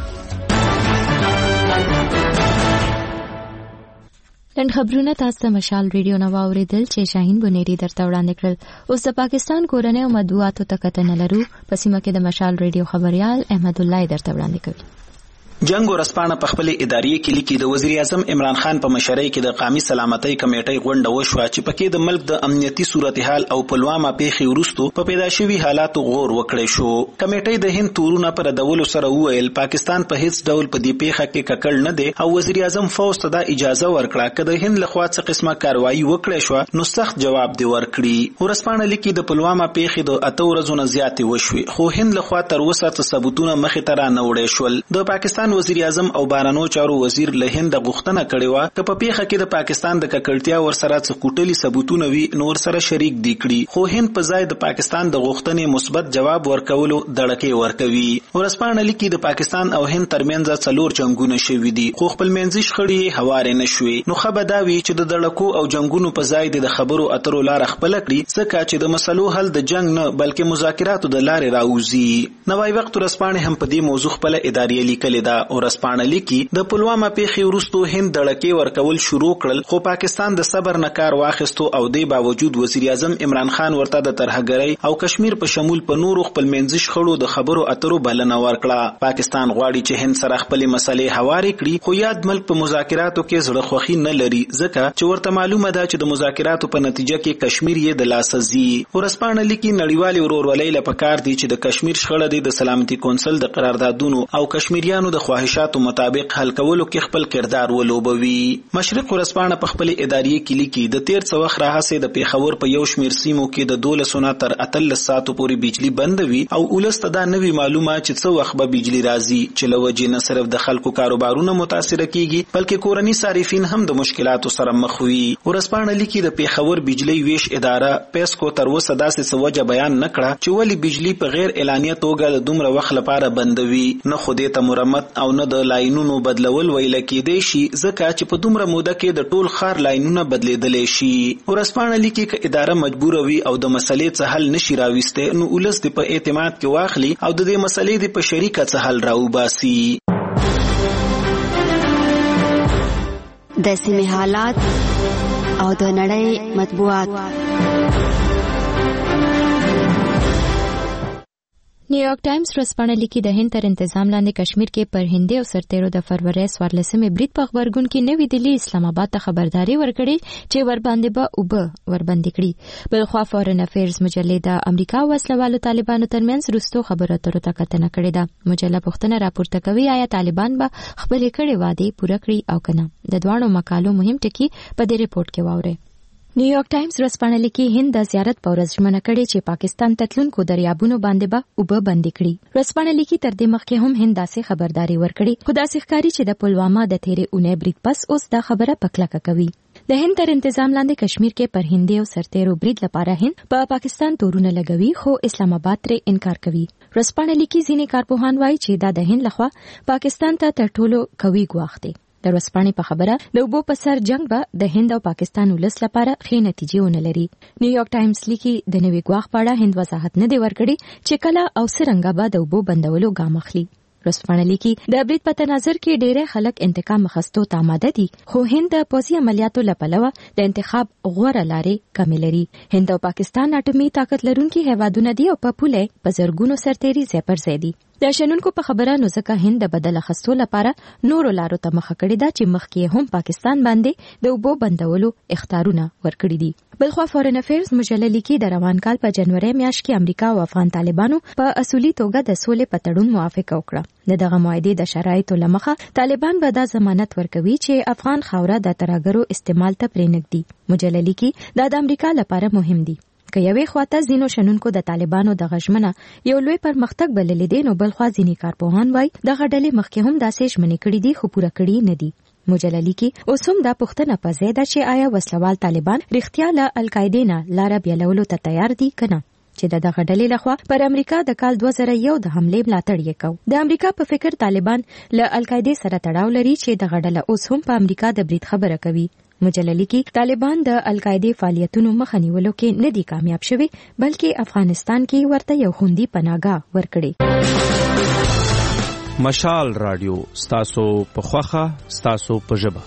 نن خبرونه تاسو ته مشال ریډیو نو اوریدل چې شاهین بنيري درته وړاندې کړل. اوس د پاکستان کورنۍ او مطبوعاتو ته کتنه لرو. په سیمه کې د مشال ریډیو خبريال احمد الله درته وړاندې کوي. جنگ ورسپانه په خپل ادارې کې لیکي د وزیر اعظم عمران خان په مشرۍ کې د قومي سلامتۍ کمیټې غونډه وشوه چې پکې د ملک د امنیتي صورتحال او پلوامه پیښې وروسته په پیدا شوي حالاتو غور وکړی شو. کمیټې د هند تورونه پر دولو سره وویل پاکستان په هیڅ ډول په دې پیښه کې ککړ نه دی او وزیر اعظم فوج ته د اجازه ورکړه چې د هند لخوا څه قسمه کاروایی وکړي شو نو سخت جواب دی ورکړي. ورسپانه لیکي د پلوامه پیښې د اته ورځو نه زیاتې وشوي خو هند لخوا تر اوسه څه ثبوتونه مخې ته را نه وړي شول. د پاکستان وزیر اعظم او بارانو چارو وزیر له هند غوښتنه کړې و چې په پیښه کې د پاکستان د ککړتیا ورسره څه کوټلي ثبوتونه وي نور سره شریک دي کړي خو هند په ځای د پاکستان د غوښتنې مثبت جواب ورکولو دړکې ورکوي. ورسپانه لیکي د پاکستان او هند ترمنځ څلور جنگونه شوي دي خو خپل منځي شخړې هوارې نشوي. نو خبر دا وی چې د دړکو او جنگونو په ځای د خبرو اترو لار خپل کړي ځکه چې د مسلو حل د جنگ نه بلکې مذاکراتو د لارې راوځي. نوای وخت ورسپانه هم په دې موضوع خپل ادارې لیکل دا ورسپانه لیکي د پلوامه پیښې وروسته هند دړکې ورکول شروع کړل خو پاکستان د صبر نه کار واخیستو او د باوجود وزیر اعظم عمران خان ورته د ترهګرۍ او کشمیر په شمول په نورو خپل منځي شخړو د خبرو اترو بلنه ورکړه. پاکستان غواړي چې هند سره خپل مسلې هوارې کړي خو یاد ملک په مذاکراتو کې زړه خوښي نه لري ځکه چې ورته معلومه ده چې د مذاکراتو په نتیجه کې کشمیر یې د لاسه ځي. ورسپانه لیکي نړیوال ورورولۍ لپاره کار دی چې د کشمیر شخړه د سلامتي کونسل د قراردادونو او کشمیریانو د خواهشاتو مطابق حل کولو کې خپل کردار ولوبوي. مشرق ورځپاڼه په خپل اداري کې لیکي د تیر څه وخت راهسه د پیښور په یو شمیر سیمو کې د دولسونه تر اتلس ساعتو پورې بجلی بندوي او ولست دا نوی معلومه چې څه وخت به بجلی راځي چې لوجې نه صرف د خلکو کاروبارونه متاثر کیږي بلکې کورنی صارفین هم د مشکلاتو سره مخ وي. ورځپاڼه لیکي د پیښور بجلی ویش اداره پیسکو تر اوسه داسې څه وجه بیان نکړه چې ولی بجلی په غیر اعلانیه توګه د دومره وخت لپاره بندوي. نه خو دې ته مرمت او نه د لاینونو بدلول ویل کېدای شي ځکه چې په دومره موده کې د ټول ښار لاینونه بدلیدلی شي. ورځپاڼه لیکي که اداره مجبوره وي او د مسلې څه حل نشي راوستی نو ولس دې په اعتماد کې واخلي او د دې مسلې دې په شریکه څه حل راوباسي. د سیمې حالات او د نړۍ مطبوعات. نیویارک ټایمز ورځپاڼه لیکي د هند تر انتظام لاندې کشمیر کې پر هندي او سرتیرو د فروری څوارلسمې برید په خبرګون کې نوې دلی اسلام آباد ته خبرداري ورکړي چې ورباندې به اوبه ورباندې کړي. بلخوا فورن افیرز مجلې د امریکا او وسلوالو طالبانو ترمنځ وروستو خبرو اترو ته کتنه کړې ده. مجله پوښتنه راپورته کوي آیا طالبان به خپلې کړې وعدې پوره کړي او کنه. د دواړو مقالو مهم ټکي په دې ریپورت کې واورئ. نیویارک ټایمز ورځپاڼه لیکي هند د زیارت په ورځ ژمنه کړې چې پاکستان تتلونکو دریابونو باندې به اوبه بندې کړي. ورځپاڼه لیکي تر دې مخکې هم هند داسې خبرداري ورکړي خو داسې ښکاري چې د پلوامه د تیرې اونۍ برید پس اوس دا خبره پکلکه کوي. د هند تر انتظام لاندې کشمیر کې پر هندي او سرتیرو برید لپاره هند په پا پاکستان تورونه لګوي خو اسلام آباد ترې انکار کوي. ورځپاڼه لیکي ځینې کارپوهان وایي چې دا د هند لخوا پاکستان ته تر ټولو قوي ګواښ دی. د ورځپاڼې په خبره د اوبو په سر جنگ به د هند او پاکستان ولس لپاره ښې نتیجې ونه لري. نیویارک ټایمز لیکي د نوي ګواښ په اړه هند وضاحت نه دی ورکړی چې کله او څرنګه به د اوبو بندولو ګام اخلي. ورځپاڼه لیکي د برید په تناظر کې ډېری خلک انتقام اخیستو ته آماده دي خو هند د پوځي عملیاتو له پلوه د انتخاب غوره لارې کمې لري. هند او پاکستان اټومي طاقت لرونکي هیوادونه دي او په پوله په زرګونو سرتیري ځای پر ځای دي. د شنونکو په خبره نو ځکه هند د بدل اخیستو لپاره نورو لارو ته مخه کړې ده چې مخکې هم پاکستان باندې د اوبو بندولو اختیارونه ورکړي دي. بلخوا فورن افیرز مجله لیکي د روان کال په جنوري میاشت کې امریکا او افغان طالبانو په اصولي توګه د سولې په تړون موافقه وکړه. د دغه معاهدې د شرایطو له مخه طالبان به دا ضمانت ورکوي چې افغان خاوره د ترهګرو استعمال ته پرېنږدي. مجله لیکي دا د امریکا لپاره مهم دي. که یوې خواته ځینو شنونکو د طالبانو د غژمنه یو لوی پرمختګ بللی دی نو بلخوا ځینې کارپوهان وایي دغه ډلې مخکې هم داسې ژمنې کړي دي خو پوره کړي نه دي. مجله لیکي اوس هم دا پوښتنه په ځای ده چې آیا وسلوال طالبان رښتیا له القاعدې نه لاره بیلولو ته تیار دي که نه چې د دغه ډلې لخوا پر امریکا د کال دوه زره یو د حملې ملاتړ یې کو. د امریکا په فکر طالبان له القاعدې سره تړاو لري چې دغه ډله اوس هم په امریکا د برید خبره کوي. مجله لیکي طالبان د القاعدې فعالیتونو مخه نیولو کې نه دي کامیاب شوي بلکې افغانستان کې ورته یو خوندي پناهګاه ورکړي. مشال رادیو ستاسو په خوخه ستاسو په ژبه.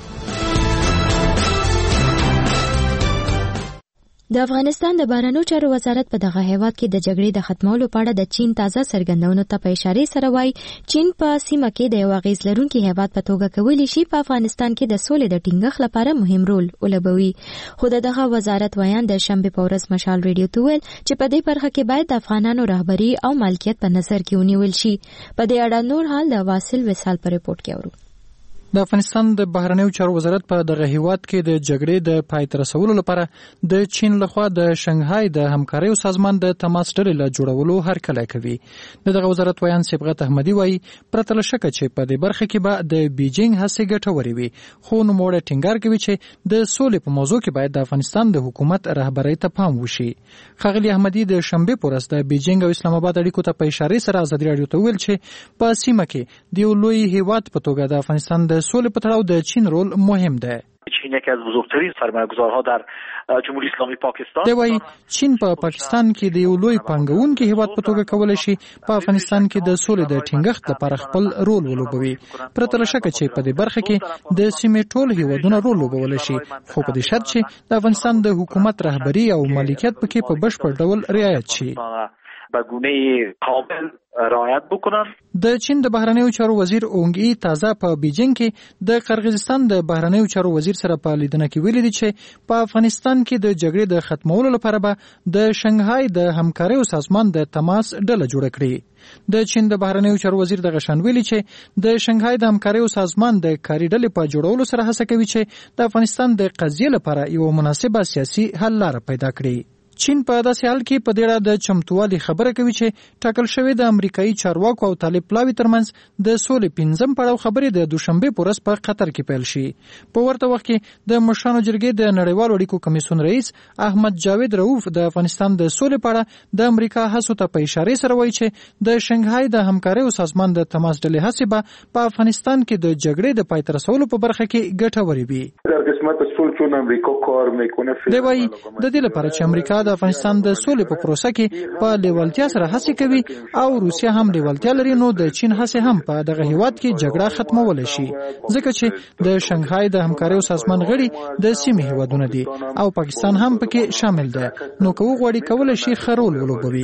د افغانستان د بهرنیو چارو وزارت په دغه هیواد کې د جګړې د ختمولو په اړه د چین تازه څرګندونو ته په اشاره سره وایي چین په سیمه کې د یو اغیز لرونکي هیواد په توګه کولی شي په افغانستان کې د سولې د ټینګښت لپاره مهم رول ولوبوي. خو دغه وزارت وایان د شنبه په ورځ مشال ریډیو ته ویل چې په دې برخه کې باید د افغانانو رهبری او مالکیت په نظر کې ونیول شي. په دې اړه نور حال د واصل وصال په ریپورت کې اورو. د افغانستان د بهرنیو چارو وزارت په دغه هیواد کې د جګړې د پای ته رسولو لپاره د چین لخوا د شنغهای د همکاریو سازمان د تماس ډلې له جوړولو هرکلی کوي. د دغه وزارت ویان صبغت احمدي وایي پرته له شکه چې په دې برخه کې به د بیجینګ هڅې ګټورې وي خو نوموړی ټینګار کوي چې د سولې په موضوع کې باید د افغانستان د حکومت رهبرۍ ته پام وشي. ښاغلي احمدي د شنبه په ورځ د بیجینګ او اسلام آباد اړیکو ته په اشاره سره ازادي راډیو ته ویل چې په سیمه کې د یو لوی هیواد په توګه د افغانستان د سولې په تړاو د چین رول مهم ده. چین یکی از بزرگترین سرمایه‌گذارها در جمهوری اسلامی پاکستان دی وایي چین په پا پاکستان کې د یو لوی پانګونکي هیواد په توګه کولی شي په افغانستان کې د سولې د ټینګښت لپاره خپل رول ولوبوي. پرته له شکه چې په دې برخه کې د سیمې ټول هیوادونه رول ولوبولی شي خو په دې شرط چې د افغانستان د حکومت رهبری او مالکیت پکې په بشپړ ډول رعایت شي. به گونه کامل رعایت بکنن. د چین د بهرنیو چارو وزیر اونګ ای تازه په بیجینګ کې د قرغیزستان د بهرنیو چارو وزیر سره په لیدنه کې ویلي دي چې په افغانستان کې د جګړې د ختمولو لپاره به د شنغهای د همکاریو سازمان د تماس ډله جوړه کړي. د چین د بهرنیو چارو وزیر د غشان ویلي چې د شنغهای د همکاریو سازمان د کاري ډلې په جوړولو سره هڅه کوي چې د افغانستان د قضیې لپاره یو مناسبه سیاسي حل لاره پیدا کړي. چین په داسې حال کې په ډېره د چمتووالي خبره کوي چې ټاکل شوی د امریکایي چارواکو او طالب پلاوي ترمنځ د سولې پنځم پړاو خبرې د دوشنبه په ورځ په قطر کې پیل شي. په ورته وخت کې د مشرانو جرګې د نړیوالو اړیکو کمیسیون رئیس احمد جاوید رؤوف د افغانستان د سولې په اړه د امریکا هڅو ته په اشاره سره وایي چې د شنغهای د همکاریو سازمان د تماس ډلې هڅې به په افغانستان کې د جګړې د پای ته رسولو په برخه کې ګټورې وي. دی وایي د دې لپاره چې امریکا د افغانستان د سولې په پروسه کې په لیوالتیا سره هڅې کوي او روسیا هم لیوالتیا لري، نو د چین هڅې هم په دغه هیواد کې جګړه ختمول شي، ځکه چې د شنغهای د همکاریو سازمان غړي د سیمې هیوادونه دي او پاکستان هم پکې شامل ده، نو که وغواړي کولی شي ښه رول ولوبوي.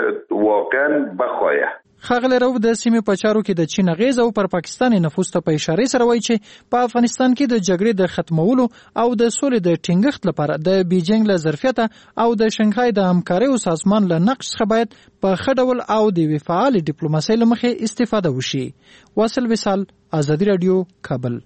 ښاغلی رؤوف د سیمې په چارو کې د چین اغیز او پر پاکستاني نفوذ ته په اشاره سره وایي چې په افغانستان کې د جګړې د ختمولو او د سولې د ټینګښت لپاره د بیجینګ له ظرفیته او د شنغهای د همکاریو سازمان له نقش څخه باید په ښه ډول او د یوې فعالې ډیپلوماسۍ له مخې استفاده وشي. واصل وصال، ازادي راډیو، کابل.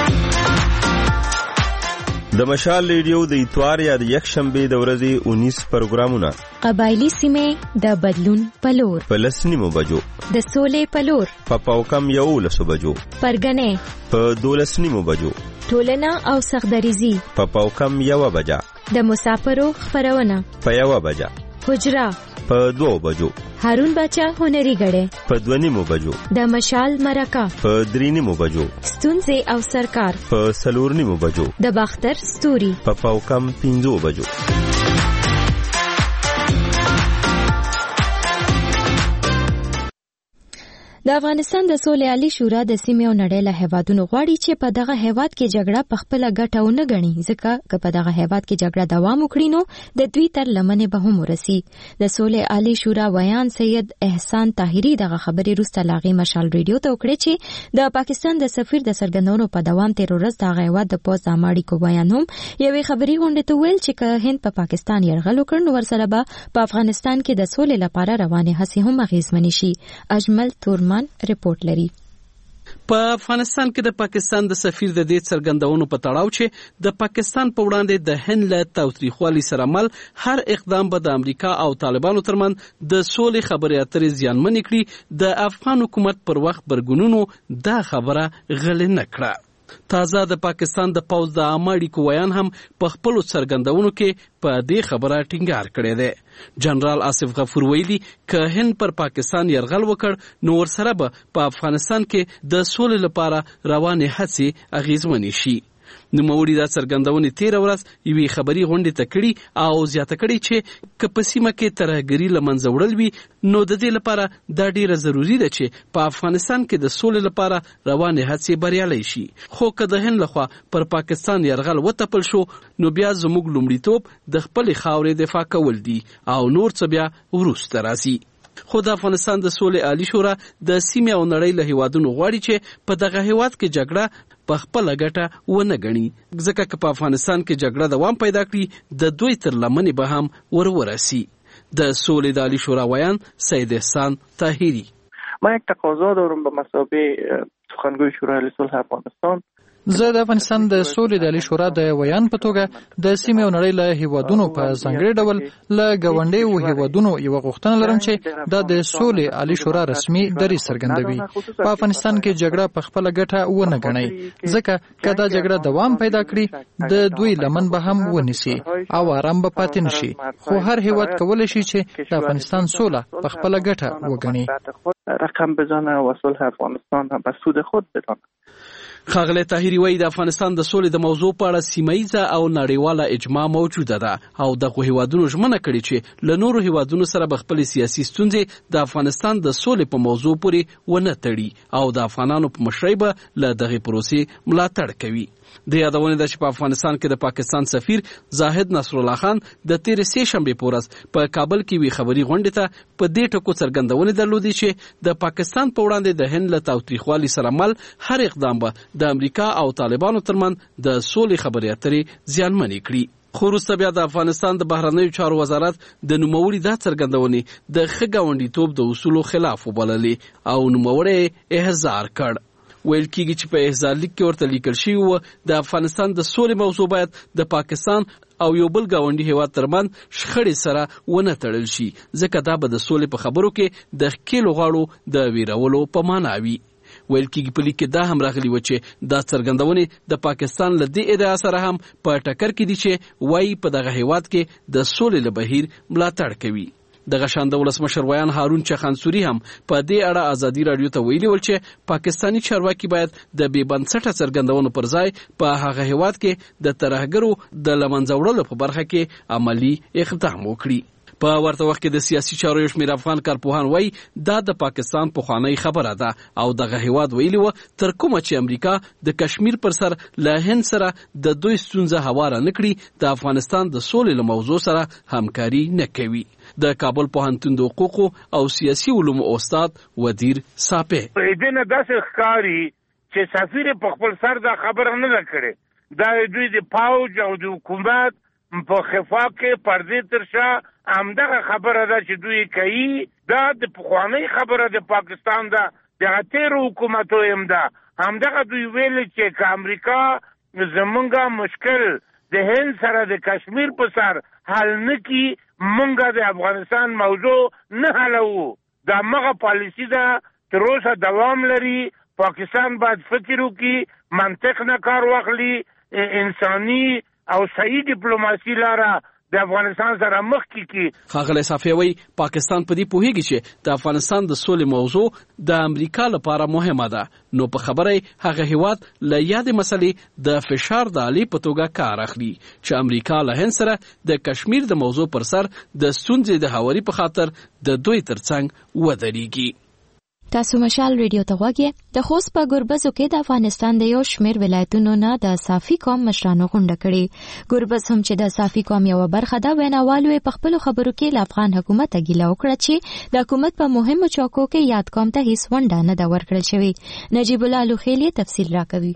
د مشال ریډیو د اتوار یا د یک شنبه د ورځې اونیس پروګرامونه: قبایلی سیمې د بدلون پلور، په لسنیمو بجو د سولې پلور، په پاوکم یو لسو بجو پرګنې، په دولسنیمو بجو ټولنه او سخدریزي، په پاوکم یو بجا د مسافرو خبرونه، په یو بجا حجره، په دو بجو هارون بچا هنري غړې، په دونیمو بجو د مشال مرکه، په درینیمو بجو ستونزې او سرکار، په سلورنیمو بجو د باختر ستوري، په پاوکم پینځو بجو. د افغانستان د سولې عالی شورا د سیمې او نړۍ له هیوادونو غواړي چې په دغه هیواد کې جګړه په خپله ګټه ونه ګڼي، ځکه که په دغه هیواد کې جګړه دوام وکړي نو د دوی تر لمنې به هم ورسي. د سولې عالی شورا ویان سید احسان طاهري دغه خبرې وروسته له هغې مشال ریډیو ته وکړې چې د پاکستان د سفیر د څرګندونو په دوام تېره ورځ د هغه هیواد د پوځ د عامه اړیکو ویان هم یوې خبري غونډې ته وویل چې که هند په پاکستان یرغل وکړ نو ورسره به په افغانستان کې د سولې لپاره روانې هڅې هم اغېزمنې شي. اجمل تورمان رپورټ لري. په افغانستان کې د پاکستان د سفیر د دې څرګندونو په تړاو چې د پاکستان په وړاندې د هند له تاوتریخوالي سره مل هر اقدام به د امریکا او طالبانو ترمن د سولې خبرې اترې زیانمنې کړي، د افغان حکومت پر وخت برګونونو دا خبره غلې نه کړه. تازه د پاکستان د پوځ د عامه اړیکو ویان هم په خپلو څرګندونو کې په دې خبره ټینګار کړی دی. جنرال آصف غفور ویلي که هند پر پاکستان یرغل وکړ نو ورسره به په افغانستان کې د سولې لپاره روانې هڅې اغېزمنې شي. نوموړي دا څرګندونې تېره ورځ یوې خبري غونډې ته کړي او زیاته کړي چې که په سیمه کې ترهګري له منځه وړل وي نو د دې لپاره دا ډیره ضروري ده چې په افغانستان کې د سولې لپاره روانې هڅې بریالۍ شي. خو که د هند لخوا پر پاکستان یرغل وتپل شو نو بیا زموږ لومړیتوب د خپلې خاورې دفاع کول دي او نور څه بیا وروسته راځي. خو د افغانستان د سولې عالی شورا د سیمې او نړۍ له هیوادونو غواړي چې په دغه هیواد کې جګړه په خپله ګټه ونه ګڼي، ځکه که په افغانستان کې جګړه دوام پیدا کړي د دوی تر لمنې به هم ور ورسي. د سولې د عالی شورا ویان سید احسان طاهری: ما یک تقاضا دارم به مثابه سخنگوی شورای صلح افغانستان. زه د افغانستان د سولې د عالی شورا د ویان په توګه د سیمې او نړۍ له هیوادونو په ځانګړي ډول له ګاونډیو هیوادونو یوه غوښتنه لرم چې دا د سولې عالی شورا رسمي دریځ څرګندوي. په افغانستان کې جګړه په خپله ګټه ونه ګڼئ، ځکه که دا جګړه دوام پیدا کړي د دوی لمن به هم ونیسي او آرام به پاتې نشي. خو هر هیواد کولی شي چې د افغانستان سوله په خپله ګټه وګڼي. رقم بزنه و صلح افغانستان هم به سود خود بدانه. ښاغلی طاهري وایي د افغانستان د سولې د موضوع په اړه سیمه او نړیواله اجماع موجوده ده او دغه هیوادونو ژمنه کړې چې له نورو هیوادونو سره به خپلې سیاسي ستونزې د افغانستان د سولې په موضوع پورې ونه تړي او د افغانانو په مشرۍ به له دغې پروسې ملاتړ کوي. د یادونې ده چې په افغانستان کې د پاکستان سفیر زاهد نصرالله خان د تېرې سې شنبې په ورځ په کابل کې وی خبري غونډې ته په دې ټکو څرګندونې درلودې چې د پاکستان په وړاندې د هند له تاوتریخوالي سره مل هر اقدام به د امریکا او طالبانو ترمنځ د سولې خبرې اترې زیانمنې کړي. خو وروسته بیا د افغانستان د بهرنیو چارو وزارت د نوموړي دا څرګندونې د ښه ګاونډیتوب د اصولو خلاف وبللې او نوموړی احضار کړ. ویل کېږي چې په احضار لیک کې ورته لیکل شوي وو د افغانستان د سولې موضوع باید د پاکستان او یو بل ګاونډي هیواد ترمنځ شخړې سره ونه تړل شي ځکه دا به د سولې په خبرو کې د ښکېلو غاړو د ویرولو په معنا وي. ویل کېږي په لیک کې دا هم راغلي و چې دا څرګندونې د پاکستان له دې ادعا سره هم په ټکر کې دي چې وایي په دغه هیواد کې د سولې له بهیر ملاتړ کوي. دغه شان د ولسمشر ویان هارون چخانسوري هم په دې اړه ازادي رادیو ته ویلي ول چې پاکستانی چارواکي باید د بې بنسټه څرګندونو پر ځای په هغه هیواد کې د ترهګرو د له منځه وړلو په برخه کې عملی اقدام وکړي. په ورته وخت کې د سیاسي چارو یو شمېر افغان کارپوهان وایي دا د پاکستان پخوانی خبره ده او دغه هیواد ویلي و تر کومه چې امریکا د کشمیر پر سر له هند سره د دوی ستونزه هواره نه کړي د افغانستان د سولې له موضوع سره همکاري نه کوي. د کابل پوهنتون د حقوقو او سیاسي علومو استاد ودیر ساپه دې نه داسې ښکاري چې سفیر په خپل سر دا خبره نه ده کړې. دا دوی د پاوج او د حکومت په خفا کې پردې تر شا همدغه خبره ده چې دوی کوي. دا د پخوانۍ خبره د پاکستان ده دغه تېرو حکومتو هم ده. همدغه دوی ویلي چې که امریکا زمونږه مشکل د هند سره د کشمیر په سر حل نه کړي مونږه د افغانستان موضوع نه حلوو. دا مغه پالیسي ده تر اوسه دوام لري. پاکستان باید فکر وکړي، منطق نه کار واخلي، انساني او صحیح ډیپلوماسي لاره د افغانستان سره مخ کې کی. ښاغلی صافیوي پاکستان په دې پوهیږي چې د افغانستان د سولې موضوع د امریکا لپاره مهمه ده، نو په خبره هغه هیواد له یادې مسلې د فشار د علی په توګه کار اخلي چې امریکا له هند سره د کشمیر د موضوع پر سر د ستونزې د هواري په خاطر د دوی ترڅنګ ودرېږي. تاسو مشال ریډیو ته غوږی. د خوست په ګربزو کې د افغانستان د یو شمیر ولایتونو نه د صافي قوم مشرانو غونډه کړې. ګربز هم چې د صافي قوم یو برخه ده، ویناوالو په خپل خبرو کې له افغان حکومت ګیله وکړه چې د حکومت په مهمو چوکو کې یاد قوم ته هیڅ ونډه نه ده ورکړل شوې. نجیب الله لوخیلی تفصیل راکوي.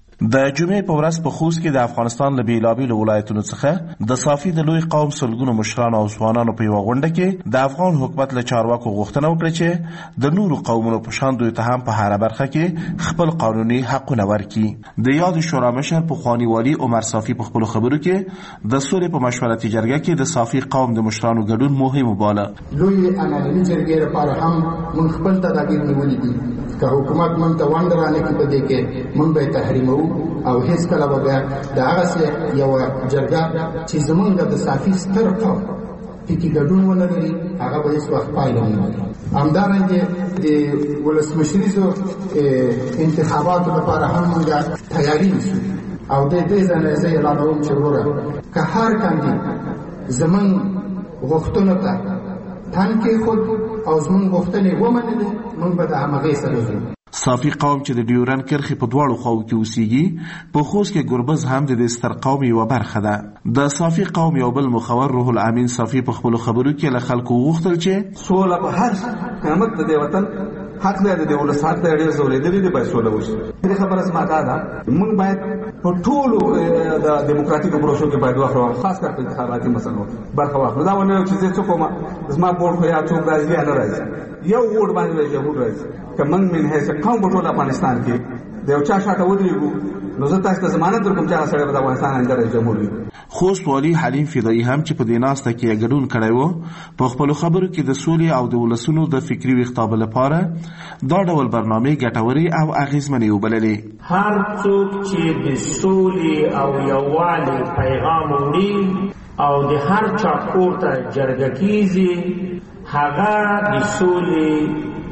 د جمعې په ورځ په خوست کې د افغانستان له بیلابیلو ولایتونو څخه د صافي د لوی قوم سلګونو مشرانو او ځوانانو په یوه غونډه کې د افغان حکومت له چارواکو غوښتنه وکړه چې د نورو قومونو په شان دوی ته هم په هره برخه کې خپل قانوني حقونه ورکړي. د یاد شورا مشر پخواني والي عمر صافي په خپلو خبرو کې د سولې په مشورتي جرګه کې د صافي قوم د مشرانو ګډون مهم وباله. لوی عملي جرګې لپاره هم موږ خپل تدابیر نیولي دي. که حکومت موږ ته ونډه رانکړي په دې کې موږ به یې تحریموو او هیڅ کله به بیا د هغسې یوه جرګه چې زمونږ د صافي ستر قوم پکې ګډون ونه لري هغه به هیڅ وخت پایله ونه لري. همدارنګه د ولسمشریزو انتخاباتو لپاره هم موږ تیاري نیسو او د دې ځای زه اعلانوم چې وروره که هر کاندید زمونږ غوښتنو ته تن کېښود او زمونږ غوښتنې ومنلې موږ به د همغې سره ځو. صافي قوم چې د ډیورن کرښې په دواړو خواو کې اوسېږي په خوست کې ګربز هم د دې ستر قوم یوه برخه ده. د صافي قوم یو بل مخور روح الامین صافي په خپلو خبرو کې له خلکو وغوښتل چې سوله په هر قیامت د دې وطن حق دی، د دې ولس حق دی، ډېر ځورېدلي دي باید سوله وشي. دې خبره زما دا ده موږ باید په ټولو د دیموکراتیکو پروسو کې باید واخلو، خاص کر په انتخاباتي مسلو برخه واخلو. دا ونه چې زه څه کوم زما بورډ خو یا څوک راځي یا نه راځي، یو ووټ باندې جمهور راځي. که موږ من حیث قوم په ټول افغانستان کې د یو چا شاته ودرېږو نو زه تاسو ته ضمانت درکوم چې هغه سړی به د افغانستان آینده رئیس جمهور وي. خوست والي حلیم فدایي هم چې په دې ناسته کې ګډون کړی و په خپلو خبرو کې د سولې او د ولسونو د فکري ویښتابه لپاره دا ډول برنامې ګټورې او اغېزمنې وبللې. هر څوک چې د سولې او یووالي پیغام وړي او د هر چا کور ته جرګه کیږي هغه د سولې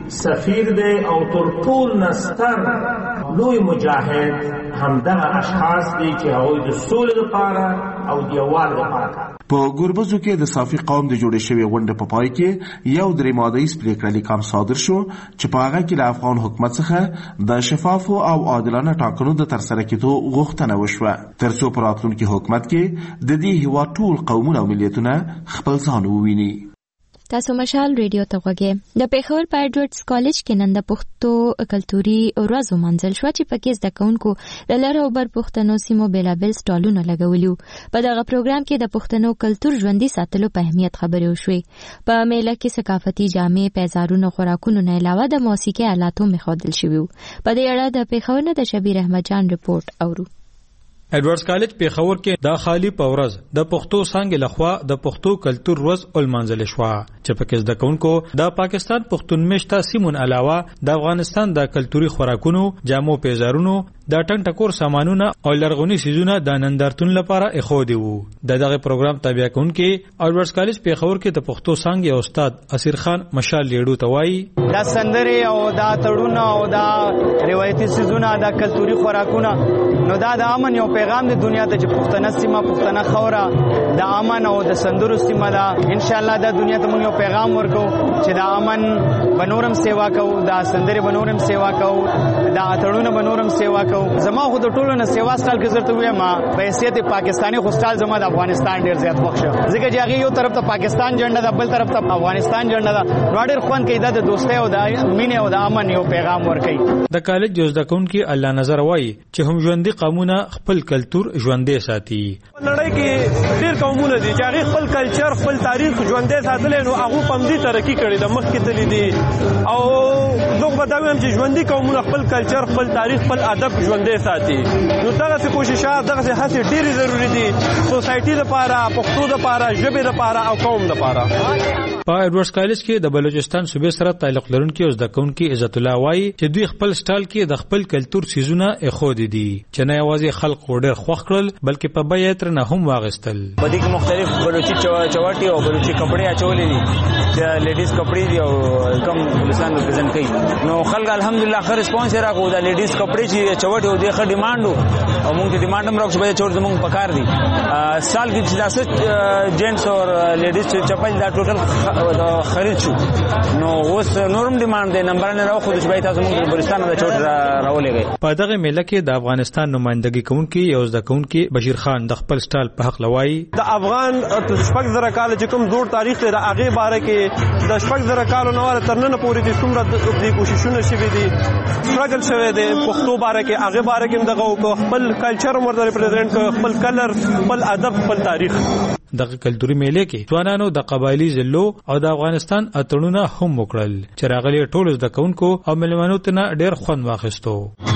سفیر دی او تر ټول نستر لوی مجاهد همدغه اشخاص دي چې هغوی د سولې لپاره او د یووالي لپاره. په ګوربزو کې د صافي قوم د جوړې شوې غونډې په پای کې یو درې ماده ییز پریکړه لیکام صادر شو چې په هغه کې له افغان حکومت څخه د شفافو او عادلانه ټاکنو د ترسره کېدو غوښتنه وشوه تر څو په راتلونکي حکومت کې د دې هېواد ټول قومونه او ملیتونه خپل ځان وویني. تاسو مشال ریډیو ته غوږی. د پیښور په ایډورډز کالج کې نن د پښتو کلتوري ورځ ومنځل شو چې پکې زده کوونکو د لر او بر پښتنو سیمو بېلابېل سټالونه لګولي. په دغه پروګرام کې د پښتنو کلتور ژوندي ساتلو په اهمیت خبرې وشوې. په میله کې ثقافتي جامې، پیزارونه، خوراکونو نه علاوه د موسیقي آلاتو مخودل شوي. په دې اړه د پیښور نه د شبیر احمد جان رپورټ اورو. ایډورډز کالج پیښور کې د خالی پورز د پښتو څنګه لخوا د پښتو کلتور ورځ ولمانځل شو چې پکې زده کوونکو د پاکستان پښتون مشته سیمون علاوه د افغانستان د کلتوري خوراکونو، جامو، پیزارونو، د ټنګ ټکور سامانونه او لرغونی سیزونه د نندارتون لپاره اخودي وو. د دغه پروګرام تابع کونکي ایډورډز کالج پیښور کې د پښتو څنګه استاد اسیر خان مشال لیډو توای دا سندره او دا تړونه او دا روایتي سیزونه دا کلتوري خوراکونه نو دا د امن یو پیغام د دنیا ته چې پښتنه سیمه پښتنه خوره د امن او د سندرو سیمه دا ان شاء الله د دنیا ته موږ یو پیغام ورکو چې د امن بنورم سیوا کوو، د سندرې بنورم سیوا کوو، د اتړونو بنورم سیوا کوو. زما خو د ټولو نه سیوا سټایل کې زرته وایم ما په حیثیت پاکستاني خو سټایل زما د افغانستان ډیر زیات خوښ شو ځکه چې هغه یو طرف ته پاکستان جنډه ده، بل طرف ته افغانستان جنډه ده. ډیر خوان کې د دوستۍ او د مینې او د امن یو پیغام ورکوي. د کالج جوړ دکونکي الله نظر وایي چې هم ژوندۍ قومونه خپل کلتور ژوندۍ ساتي. نړۍ کې ډیر قومونه دي چې هغه خپل کلچر خپل تاریخ ژوندۍ ساتل نو هغه په دې ترقی کړي د مخ کې تللی دي او زه به دا وایم چې ژوندۍ قومونه خپل کلچر خپل تاریخ خپل ادب ژوندۍ ساتي. نو دغه څه کوششات دغه څه هڅې ډېرې ضروري دي سوسایټي لپاره، پښتو لپاره، ژبې لپاره او قوم لپاره. په ایډورډز کالج کې د بلوچستان صوبې سره تعلق لرونکي او زده کوونکي عزت الله وایي چې دوی خپل سټایل کې د خپل کلتور سیزونه اخودي دي چې نه یوازې خلک ډېر خوښ کړل بلکې په بیه تر نه هم واغستل. په دې کې مختلف بلوچي چواټي او بلوچي کپڑے اچولې دي چې لیډیز کپڑے دي او کم بلوچستان ریپرزینټ کوي. نو خلک الحمدلله ښه ریسپانس یې راکړو. د لیډیز کپڑے چې چواټي او د ښه ډیمانډ او موږ ته ډیمانډ هم راکړو چې چور زموږ پکار دي. سال کې چې داسې جینټس او لیډیز چپل دا ټوټل خرید شو نو اوس نورم ډیمانډ دی نمبر نه راوخو چې بای تاسو موږ بلوچستان د چوټ راولېږي. په دغه میله کې د افغانستان نمائندګي کوونکی یو ځکه کوونکی بشیر خان د خپل سټایل په حق لوي د افغان شپږ زره کال چې کوم زوړ تاریخ دی د هغه باره کې د شپږ زره کالو نه واره تر نن پورې چې څومره د کوششونه شوي دي سټرګل شوی دی پښتو باره کې هغه باره کې دغه خپل کلچر مرته ریپرزینټ کوي خپل کلر خپل ادب خپل تاریخ. دغه کلتوري میله کې ځوانانو د قبایلی ضلعو او د افغانستان اتړونه هم وکړل چې راغلي ټول زده کوونکو او مېلمنو ته ډېر خوند واخیستو.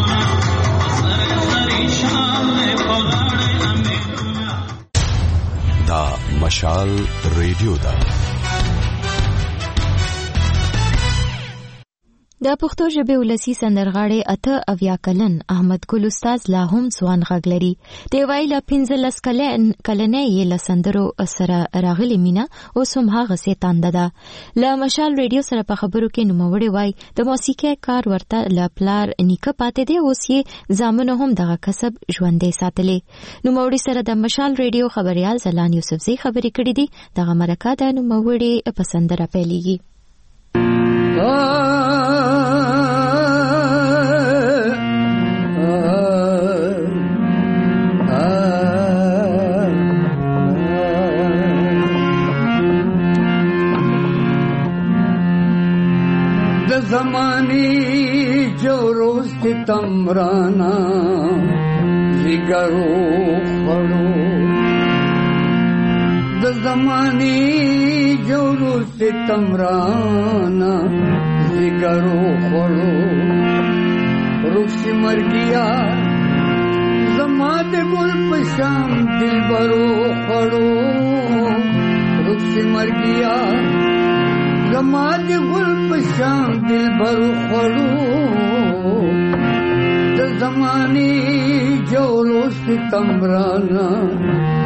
دا مشال ریډیو دا د پښتو ژبې ولسی سندرغاړي اته اویا کلن احمد ګل استاد لا هم ځوان غږ لري. دی وایي له پنځلس کلن کلنې یې له سندرو سره راغلي مینا اوس هم هغه سي تانده ده. له مشال ریډیو سره په خبرو کې نوموړی وایي د موسیقي کار ورته له پلار نیکه پاتې دی اوس یې زامنو هم دغه کسب ژوندۍ ساتلې. نوموړی سره د مشال ریډیو خبريال زلان یوسفزی خبرې کړې دي. دغه مرکه د نوموړی په سندره پیلېږي. زمانی جو روز ستمرانا زگرو خړو د زمانی جو روز ستمرانا زگرو خړو روشي مرګیا زما د ګل پشام دلبرو خړو روشي مرګیا زما د ګل پشام دلبرو خړو د زمانی جوړو ستمرانا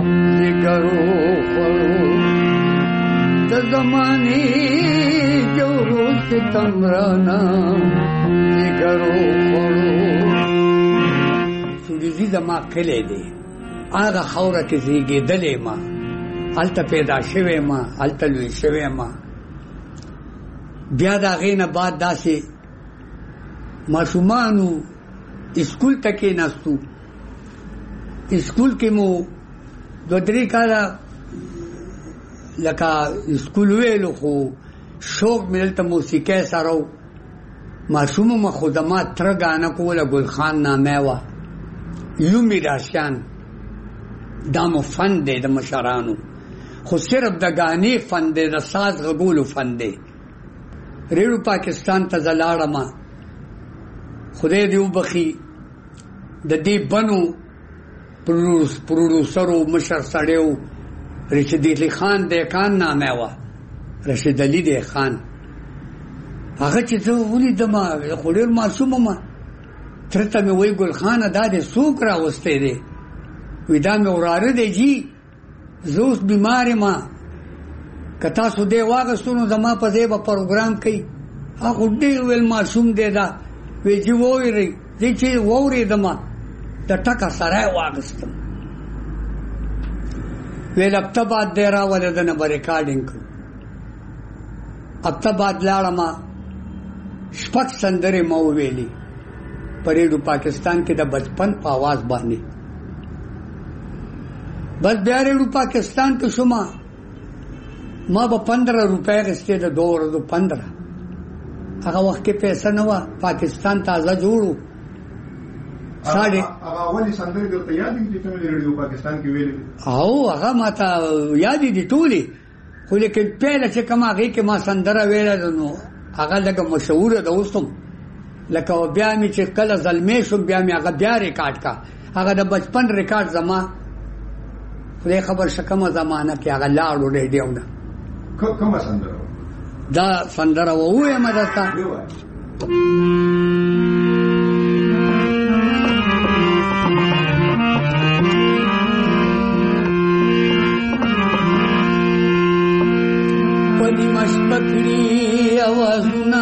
زګرو خړو د زمانی جوړو جوړو ستمرانا جګرو خورو سوریزی زما کلی دی هغه خوره کې زیږېدلې ما هلته پیدا شوی ما هلته لوی شوی ما بیا د هغې نه بعد داسې ماشومانو اسکول ته کېناستو اسکول کې مو دو درې کاله لکه اسکول ویلو خو شوق مې دلته موسیقۍ سره و ماشوم مې خو زما تره ګانه کوله ګلخان نامه وه یومي راشیان دا مو فن دی د مشرانو خو صرف د ګانې فن دی د ساز غږولو فن دی ریډیو پاکستان ته زه لاړم خدای دې وبخي د دې بنو پروډوسرو مشر سړیو رشید علي خان دیکان نامه وه رشید علي دیکان هغه چې زه ولیدم خو ډېر معصوم وم تره ته مې وایي ګل خانه دا دې څوک راوستی دی وی دا مې وراره دی جي زه اوس بیمار یم که تاسو دې واغستو نو زما په ځای به پروګرام کوي هغه ډېر ویل معصوم دی دا وی جي وورئ زه چې واورېدم د ټکه سره یې واغستم ویل هفته بعد دی راولې ده نه به ریکارډینګ کړو هفته بعد لاړم شپږ سندرې ما وویلې په ریډیو پاکستان کې د بچپن په آواز باندې بس بیا ریډیو پاکستان کې شوم ما به پندرہ روپۍ اخیستې د دوه ورځو پندرہ هغه وخت کې پیسه نه وه پاکستان تازه جوړو ساڑھے هغه اولی سندرې درته یاد دي چې کومې د ریډیو پاکستان کې ویلې او هغه ماته یاد دي ټولې خو لیکن پیله چې کوم هغې کې ما سندره ویله ده نو هغه لږه مشهوره ده اوس هم لکه بیا مې چې کله زلمی شوم بیا مې هغه بیا ریکارډ کا هغه د بچپن ریکارډ زما خدای خبر شه کومه زمانه کې هغه لاړو ریډیو نه کومه سندره دا سندره ووایم درته پدی مشپکڑی آوازونا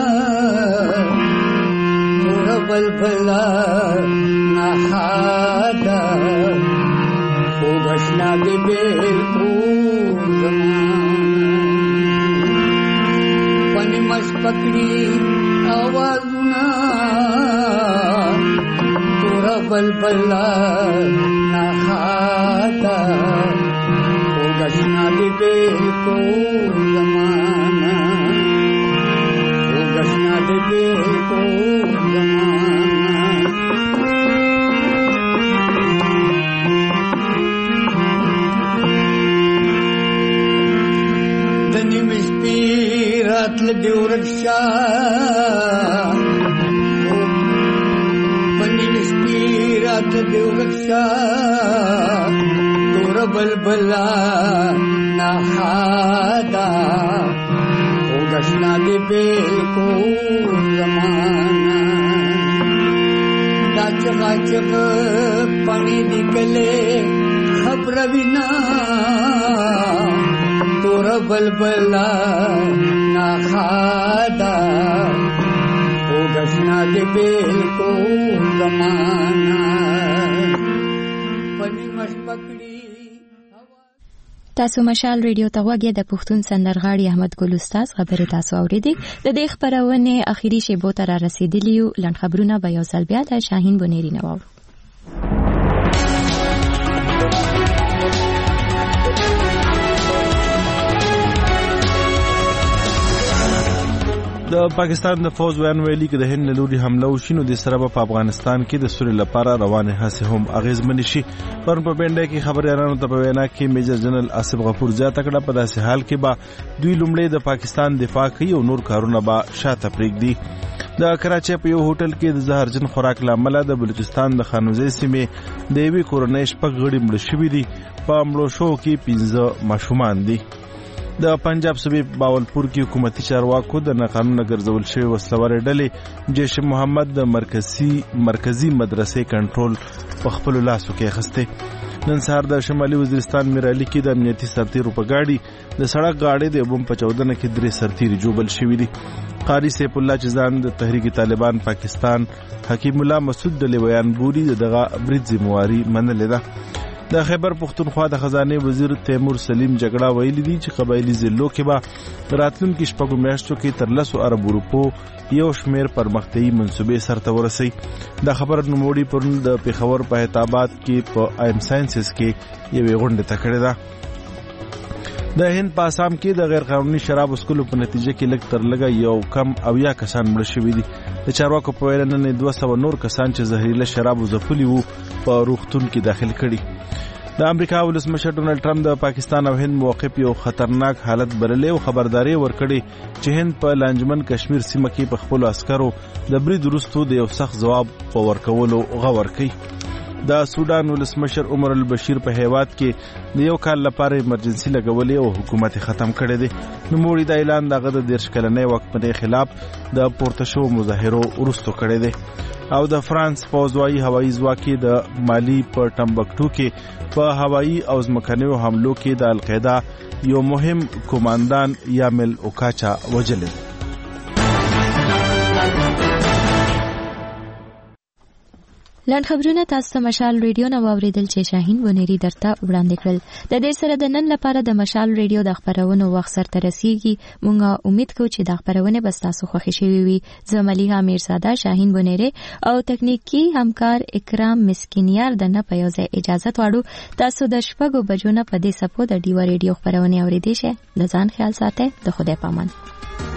تورا بلبلا نخادا خوگشنا دی بیلکو زمان پدی مشپکڑی آوازونا تورا بلبلا نخادا گشنا دی بیلکو زمانہ او گشنا دی بیلکو زمانہ دنی مشپی رات لدیو رکشا دنی مشپی رات لدیو رکشا بلبلا نخادا او گشنا دی بیلکو زمانا دا چغا چغ پانی نکلے خبر وینا تور بلبلا نخادا او گشنا دی بیلکو زمانا پانی مش پکڑی تاسو مشال ریډیو ته وګورئ د پښتون سندرغاړي احمد ګل استاد خبره تاسو اوریدي د دې خبرونه اخیری شیبو ته را رسیدلی یو لن خبرونه به یو ځل بیا د شاهین بنيري نوو د پاکستان د فوج ویان ویلي کې د هند لوري حمله وشینو د سره په افغانستان کې د سوري لپاره روانه هڅه هم اغیزمن شي پر په بنده کې خبريالانو ته وینا کې میجر جنرال آصف غفور زیاته کړه په داسې حال کې با دوی لومړی د پاکستان دفاع کوي او نور کارونه با شاته پرېږدي د کراچۍ په یو هوټل کې د زهرجن خوراک لامل د بلوچستان د خانوزي سیمې د یوې کورنۍ شپږ غړي مړ شوي دي په مړو شو کې پنځه ماشومان دي د پنجاب صوبې باولپور کې حکومتي چارواکو د ناقانونه ګرځول شوی وسلوارې ډلې جیش محمد د مرکزی مرکزی مدرسې کنټرول په خپل لاسو کې اخیسته نن سهار د شمالي وزیرستان میرعلي کې د امنیتي سرتیرو په ګاډي د سړک غاړې د بم په چاودنه کې درې سرتیري جوبل شوي دي. قاری سیف الله چې ځان د تحریک طالبان پاکستان حکیم الله مسعود د لیویان بوري دغه برید ذمہواری منلې ده. د خیبر پختونخوا د خزانه وزیر تیمور سلیم جګړه ویلي دي چې قبایلی ضلعو کې به راتلونکي شپږو میاشتو کې تر لسو ارب روپو یو شمیر پرمختیايي منصوبې سرته ورسي. د خبر نوموړي پرون د پیښور په هیتاباد کې په ایم ساينسز کې یوې غونډې ته کړې ده. د هند په آسام کې د غیر قانوني شراب وسکلو په نتیجه کې لږ تر لږه یو کم اویا کسان مړه شوي دي. د چارواکو په وینا نن دوه سوه نور کسان چې زهرجن شراب ځپلي وو په روغتون کې داخل کړي. د امریکا ولسمشر ډونالد ټرمپ د پاکستان او هند موقف یو خطرناک حالت بللې او خبرداري ورکړي چې هند په لانجمن کشمیر سیمه کې په خپل عسکرو د برید وروسته د یو سخت ځواب په ورکولو غور کوي. د سودان ولسمشر عمر البشیر په هیواد کې د یو کال لپاره ایمرجنسي لګولې او حکومت ختم کړی دی. نوموړي د اعلان دغه د دیرش کلنۍ واکمنۍ خلاف د پورته شوو مظاهرو وروسته کړی دی. او د فرانس پوځ وايي هوایي ځواک د مالی په ټمبکټو کې په هوایي او ځمکنیو حملو کې د القاعده یو مهم کمانډان یامل اوکاچا وژلی. لاند خبرونه تاسو ته مشال ریډیو نو اوریدل چې شاهین بونيري درته وړاندې کړل. د دې سره د نن لپاره د مشال ریډیو د خبرونو وخت سره رسیدي. مونږه امید کوو چې د خبرونه بس تاسو خوښ شي وي. زملیها میرزاده شاهین بونيري او تکنیکی همکار اکرام مسکینیار د نه په یوځای اجازه واړو. تاسو د شپږو بجو نه په دې سپو د ډیو ریډیو خبرونه اوریدئ. شه د ځان خیال ساتئ. د خدای پامان.